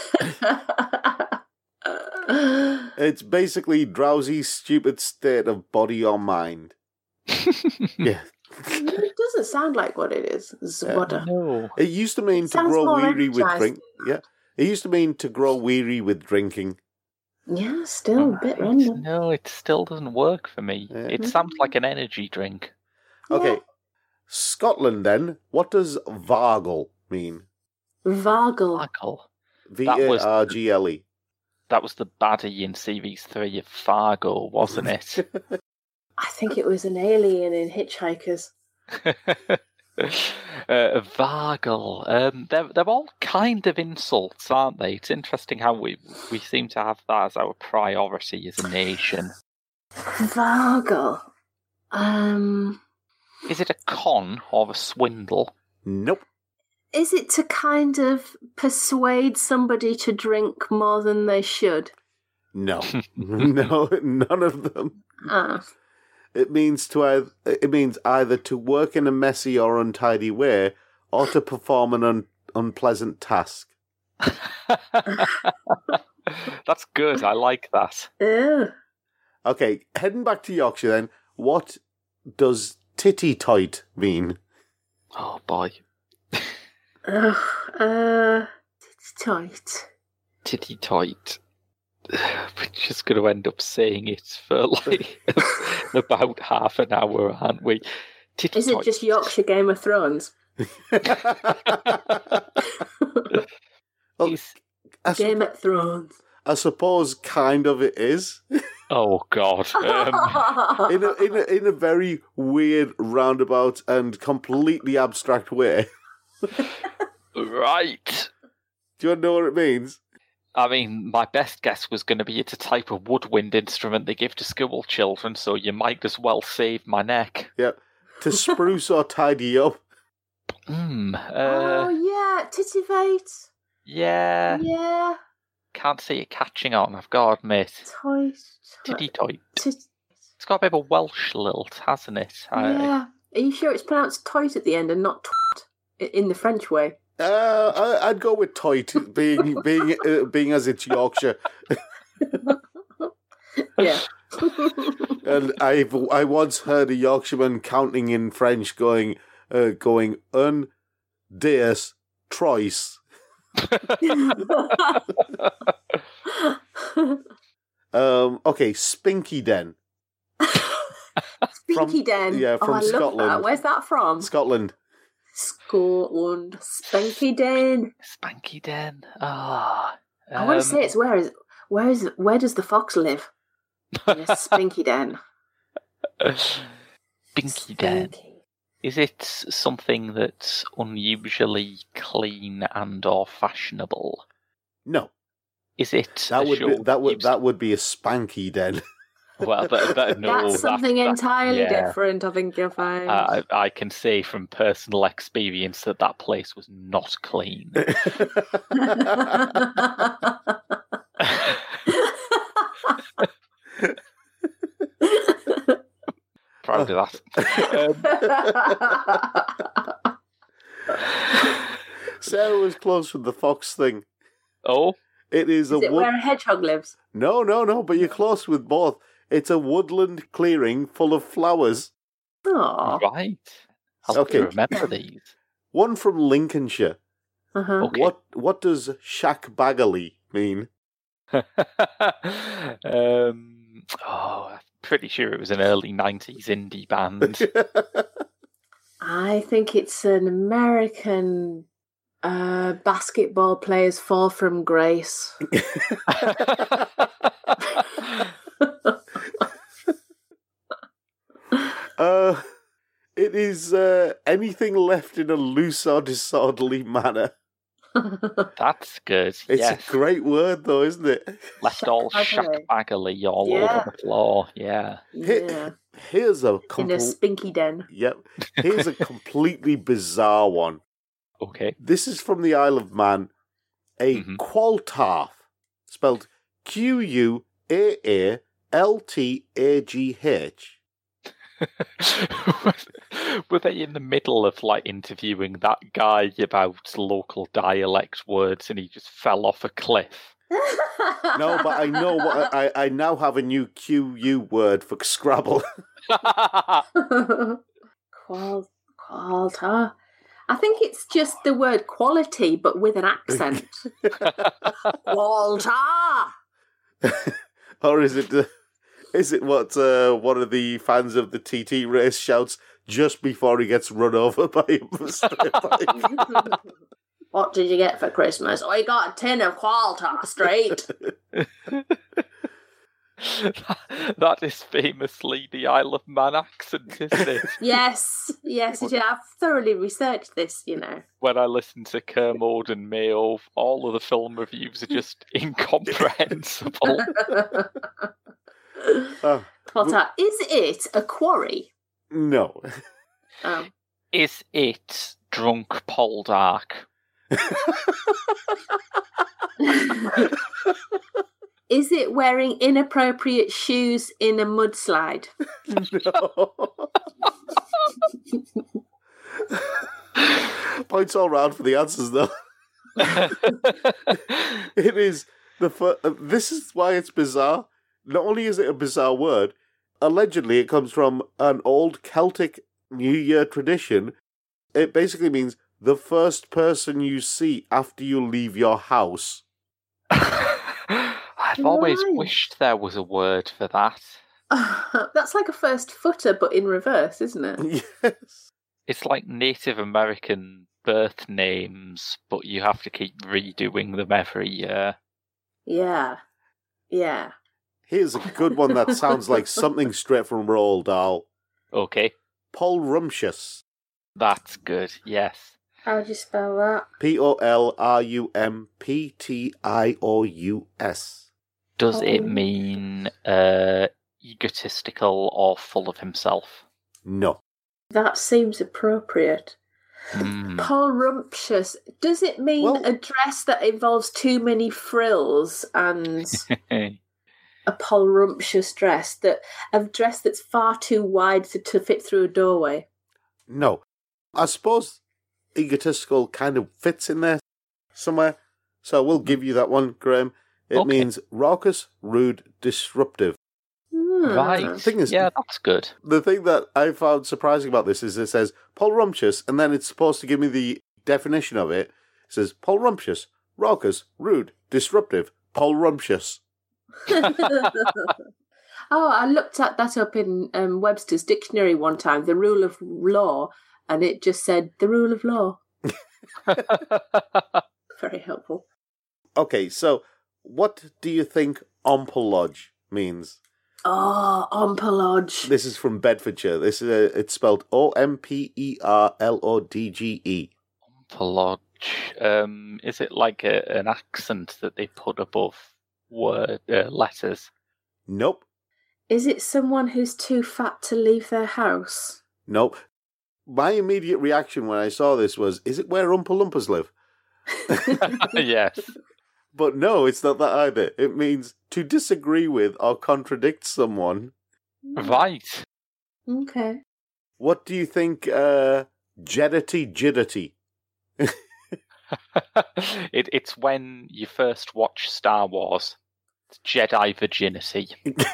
It's basically drowsy, stupid state of body or mind. Yeah. It doesn't sound like what it is. Zwodder. No. It used to mean to grow weary with drink. Yeah. It used to mean to grow weary with drinking. Yeah, still a bit random. No, it still doesn't work for me. Yeah. It sounds like an energy drink. Okay. Yeah. Scotland then. What does vargle mean? Vargle. Michael. Vargle. That was the baddie in Series 3 of Fargo, wasn't it? I think it was an alien in Hitchhikers. Vargle. They're all kind of insults, aren't they? It's interesting how we seem to have that as our priority as a nation. Vargle. Is it a con or a swindle? Nope. Is it to kind of persuade somebody to drink more than they should? No. No, none of them. Ah. It means either to work in a messy or untidy way, or to perform an unpleasant task. That's good. I like that. Ugh. Okay, heading back to Yorkshire then. What does titty toit mean? Oh boy. It's tight. Titty tight. We're just going to end up saying it for like about half an hour, aren't we? Titty Is it tight. just Yorkshire Game of Thrones? Well, Game of Thrones. I suppose kind of it is. Oh God. in a very weird, roundabout, and completely abstract way. Right. Do you want to know what it means? I mean, my best guess was going to be it's a type of woodwind instrument they give to school children, so you might as well save my neck. Yep. To spruce or tidy up. Oh, yeah, titivate. Yeah. Yeah. Can't see it catching on, I've got to admit. Tight. Titty toit. It's got a bit of a Welsh lilt, hasn't it? Yeah. Are you sure it's pronounced tight at the end and not in the French way? I'd go with toit, being as it's Yorkshire. Yeah. And I once heard a Yorkshireman counting in French, going un, deux, trois. Okay, Spinky Den. Spinky Den. Yeah, from I love Scotland. that. Where's that from? Scotland. Scotland. Spinky Den. Spanky Den. Ah. I want to say it's where does the fox live? Yes, Spinky Den. Spinky Den. Is it something that's unusually clean and or fashionable? No. Is it That would be a spanky den. Well, but no, That's something entirely yeah. different, I think you'll find. I can say from personal experience that place was not clean. Proud of that. Sarah was close with the fox thing. Oh? It is it where a hedgehog lives? No, but you're close with both. It's a woodland clearing full of flowers. Oh. Right. I'll Okay. remember these. One from Lincolnshire. Uh-huh. Okay. What does Shaq Baggerly mean? I'm pretty sure it was an early 90s indie band. I think it's an American basketball player's fall from grace. It is anything left in a loose or disorderly manner. That's good. It's yes. a great word, though, isn't it? Left all Shaq shack-baggerly all Yeah. over the floor. Yeah. Yeah. Here's a In a spinky den. Yep. Here's a completely bizarre one. Okay. This is from the Isle of Man. A Mhm. qualtarf, spelled Quaalalthagh. Were they in the middle of like interviewing that guy about local dialect words and he just fell off a cliff? No, but I know what I now have a new QU word for Scrabble. Qualta. I think it's just the word quality, but with an accent. Qualta. Or is it what one of the fans of the TT race shouts just before he gets run over by a straight bike? What did you get for Christmas? I got a tin of Qualta straight. That is famously the Isle of Man accent, isn't it? Yes, it is. I've thoroughly researched this, you know. When I listen to Kermode and Mayo, all of the film reviews are just incomprehensible. Qualta. Is it a quarry? No. Oh. Is it Drunk Poldark? Is it wearing inappropriate shoes in a mudslide? No. Points all round for the answers, though. It is this is why it's bizarre. Not only is it a bizarre word, allegedly it comes from an old Celtic New Year tradition. It basically means the first person you see after you leave your house. I've always wished there was a word for that. That's like a first footer, but in reverse, isn't it? Yes. It's like Native American birth names, but you have to keep redoing them every year. Yeah. Yeah. Here's a good one that sounds like something straight from Roald Dahl. Okay. Polrumptious. That's good, yes. How do you spell that? Polrumptious. Does it mean egotistical or full of himself? No. That seems appropriate. Polrumptious. Does it mean a dress that involves too many frills and a polrumptious dress? A dress that's far too wide to fit through a doorway? No. I suppose egotistical kind of fits in there somewhere. So we'll give you that one, Graham. It means raucous, rude, disruptive. Right. The thing is, yeah, that's good. The thing that I found surprising about this is it says polrumptious, and then it's supposed to give me the definition of it. It says polrumptious, raucous, rude, disruptive, polrumptious. I looked at that up in Webster's dictionary one time, the rule of law, and it just said the rule of law. Very helpful. Okay, so what do you think omphalos means? Oh, omphalodge. This is from Bedfordshire. It's spelled Omperlodge. Omphalodge. Is it like an accent that they put above letters? Nope. Is it someone who's too fat to leave their house? Nope. My immediate reaction when I saw this was, is it where Oompa Loompas live? Yes. But no, it's not that either. It means to disagree with or contradict someone. Right. Okay. What do you think, Jiddity? It's when you first watch Star Wars. It's Jedi virginity.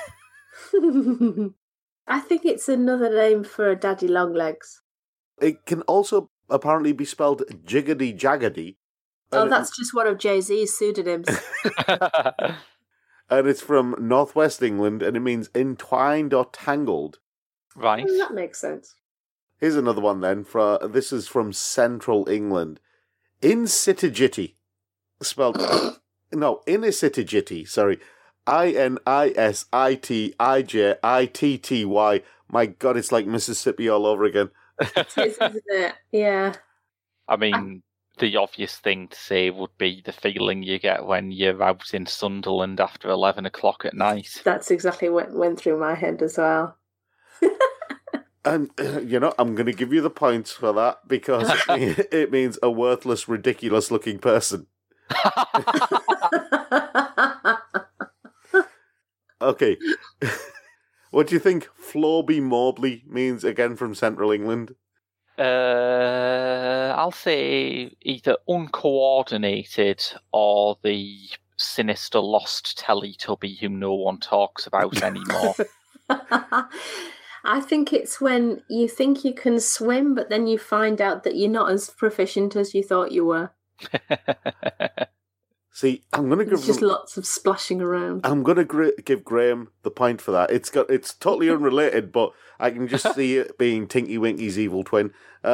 I think it's another name for a daddy long legs. It can also apparently be spelled Jiggity Jaggedy. Oh, that's just one of Jay-Z's pseudonyms. And it's from northwest England, and it means entwined or tangled. Right. That makes sense. Here's another one then. This is from central England. Insitijity. Spelled... no, Inisitijity, sorry. Inisitijitty. My God, it's like Mississippi all over again. It is, isn't it? Yeah. I mean... The obvious thing to say would be the feeling you get when you're out in Sunderland after 11 o'clock at night. That's exactly what went through my head as well. And, I'm going to give you the points for that because it means a worthless, ridiculous-looking person. Okay. What do you think Florby Mobley means, again, from central England? I'll say either uncoordinated or the sinister lost Teletubby who no one talks about anymore. I think it's when you think you can swim, but then you find out that you're not as proficient as you thought you were. See, I'm going to give just lots of splashing around. I'm going to give Graham the point for that. It's totally unrelated, but I can just see it being Tinky Winky's evil twin.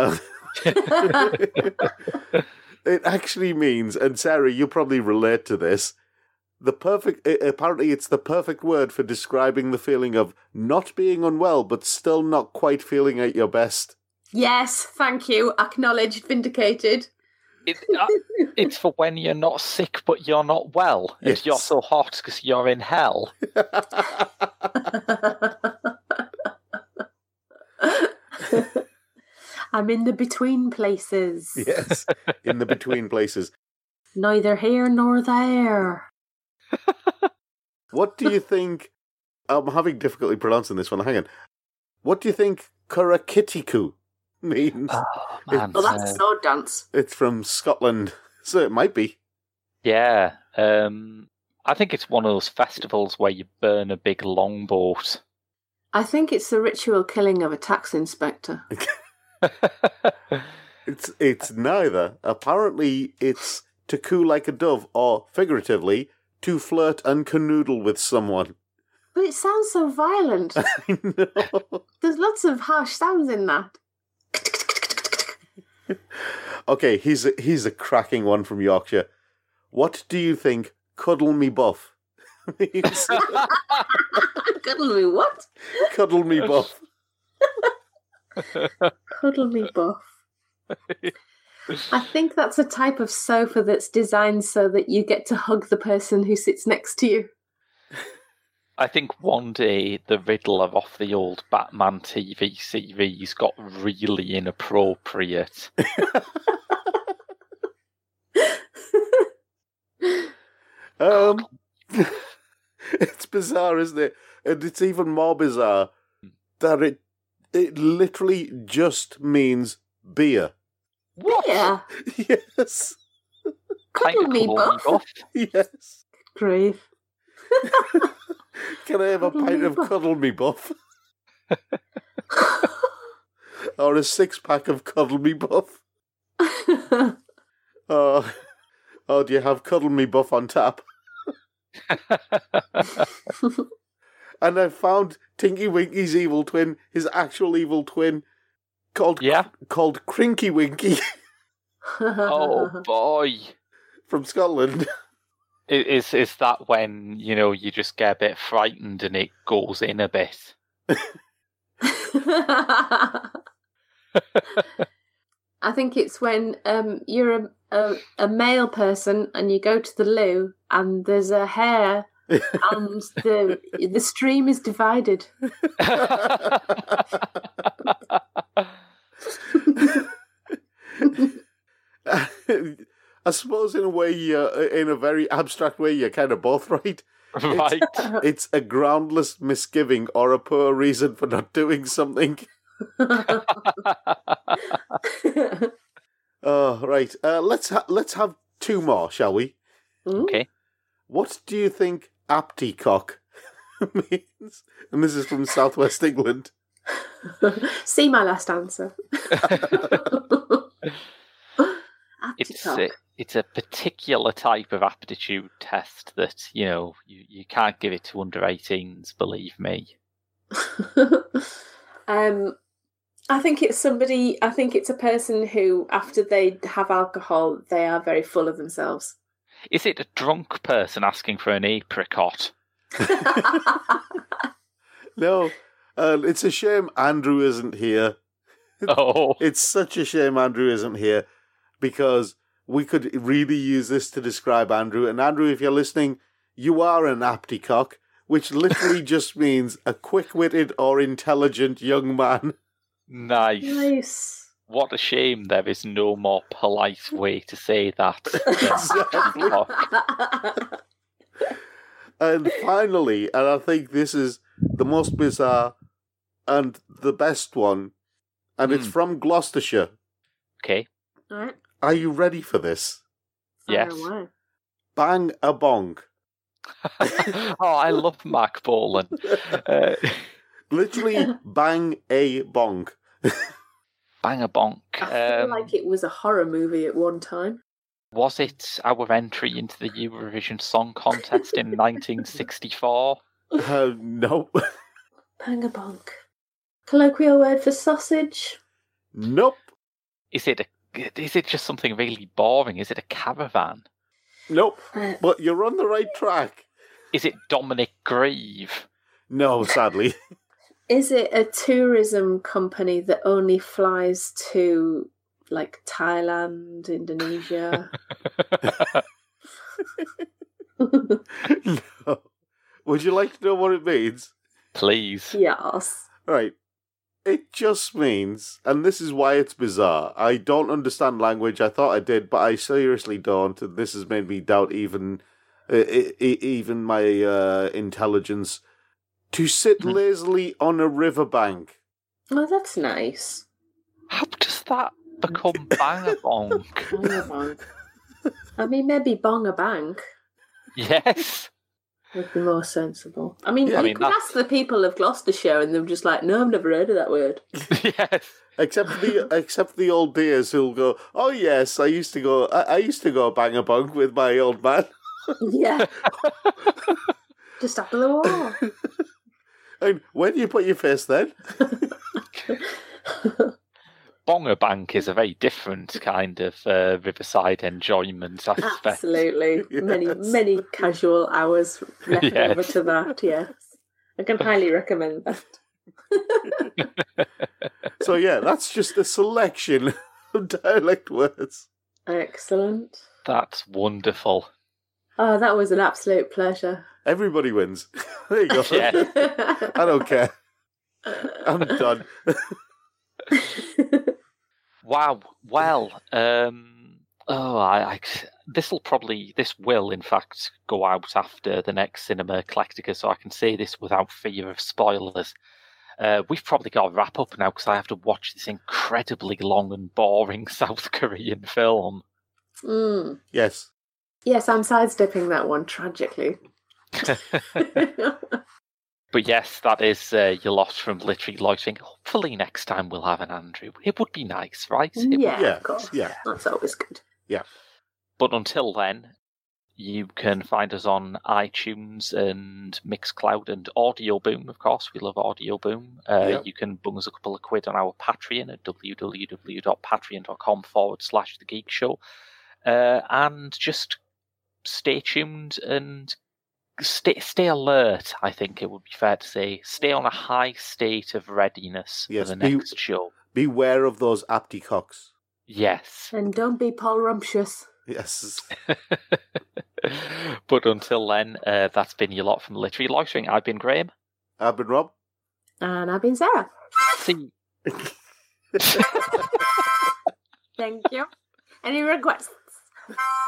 It actually means, and Sarah, you'll probably relate to this. Apparently, it's the perfect word for describing the feeling of not being unwell, but still not quite feeling at your best. Yes, thank you. Acknowledged, vindicated. It's for when you're not sick but you're not well, and yes. You're so hot because you're in hell. I'm in the between places. Yes, in the between places. Neither here nor there. What do you think... I'm having difficulty pronouncing this one. Hang on. What do you think Kurakitiku means? Oh, man. Well, that's sword dance. It's from Scotland, so it might be. Yeah. I think it's one of those festivals where you burn a big longboat. I think it's the ritual killing of a tax inspector. It's neither. Apparently, it's to coo like a dove, or figuratively, to flirt and canoodle with someone. But it sounds so violent. I know. There's lots of harsh sounds in that. Okay, he's a cracking one from Yorkshire. What do you think cuddle me buff means? Cuddle me what? Cuddle me buff. Cuddle me buff. I think that's a type of sofa that's designed so that you get to hug the person who sits next to you. I think one day the Riddler off the old Batman TV series got really inappropriate. It's bizarre, isn't it? And it's even more bizarre that it literally just means beer. What? Yeah. Yes. Cuddle me buff. Yes. Grief. Can I have a Cuddle pint me of buff. cuddle me buff? Or a 6-pack of cuddle me buff? Oh, do you have cuddle me buff on tap? And I found Tinky Winky's evil twin, his actual evil twin, called Crinky Winky Oh boy. from Scotland. Is that when, you just get a bit frightened and it goes in a bit? I think it's when you're a male person and you go to the loo and there's a hair and the stream is divided. I suppose in a way, in a very abstract way, you're kind of both right. Right. It's a groundless misgiving or a poor reason for not doing something. Oh, right. Let's have two more, shall we? Okay. What do you think aptycock means? And this is from Southwest England. See my last answer. It's a particular type of aptitude test that, you can't give it to under 18s, believe me. I think it's a person who, after they have alcohol, they are very full of themselves. Is it a drunk person asking for an apricot? No, it's a shame Andrew isn't here. Oh. It's such a shame Andrew isn't here, because we could really use this to describe Andrew. And Andrew, if you're listening, you are an aptycock, which literally just means a quick-witted or intelligent young man. Nice. What a shame there is no more polite way to say that. Exactly. And finally, and I think this is the most bizarre and the best one, and it's from Gloucestershire. Okay. All right. Are you ready for this? Yes. Bang a bong. Oh, I love Mark Bolan. Literally, bang a bong. Bang a bonk. I feel like it was a horror movie at one time. Was it our entry into the Eurovision Song Contest in 1964? Nope. Bang a bonk. Colloquial word for sausage? Nope. Is it just something really boring? Is it a caravan? Nope. But you're on the right track. Is it Dominic Grieve? No, sadly. Is it a tourism company that only flies to, like, Thailand, Indonesia? No. Would you like to know what it means? Please. Yes. Right. It just means, and this is why it's bizarre, I don't understand language. I thought I did, but I seriously don't, and this has made me doubt even even my intelligence, to sit lazily on a riverbank. Oh, that's nice. How does that become bang-a-bong? Bong-a-bong. I mean, maybe bong-a-bank Yes. would be more sensible. I mean, Yeah, you could ask the people of Gloucestershire and they're just like, no, I've never heard of that word. Yes. Except for the old dears who'll go, oh yes, I used to go bang-a-bong with my old man. Yeah. Just after the war. And where do you put your face then? Bongabank is a very different kind of riverside enjoyment, I suspect. Absolutely. Yes. Many casual hours left Yes. over to that, yes. I can highly recommend that. So yeah, that's just a selection of dialect words. Excellent. That's wonderful. Oh, that was an absolute pleasure. Everybody wins. There you go. Yeah. I don't care. I'm done. Wow. Well, this will in fact go out after the next Cinema Eclectica, so I can say this without fear of spoilers. We've probably got to wrap up now because I have to watch this incredibly long and boring South Korean film. Mm. Yes. Yes, I'm sidestepping that one tragically. But yes, that is your loss from Literary Loitering. Hopefully next time we'll have an Andrew. It would be nice, right? Yeah, Yeah, of course. yeah. That's always good. But until then, you can find us on iTunes and Mixcloud and Audio Boom, of course. We love Audio Boom. Yeah. You can bung us a couple of quid on our Patreon at www.patreon.com/The Geek Show. And just stay tuned and stay alert, I think it would be fair to say. Stay on a high state of readiness Yes, for the next show. Beware of those apticocks. Yes. And don't be Paul-rumptious. Yes. But until then, that's been your lot from Literary Loitering. I've been Graham. I've been Rob. And I've been Sarah. See. Thank you. Any requests?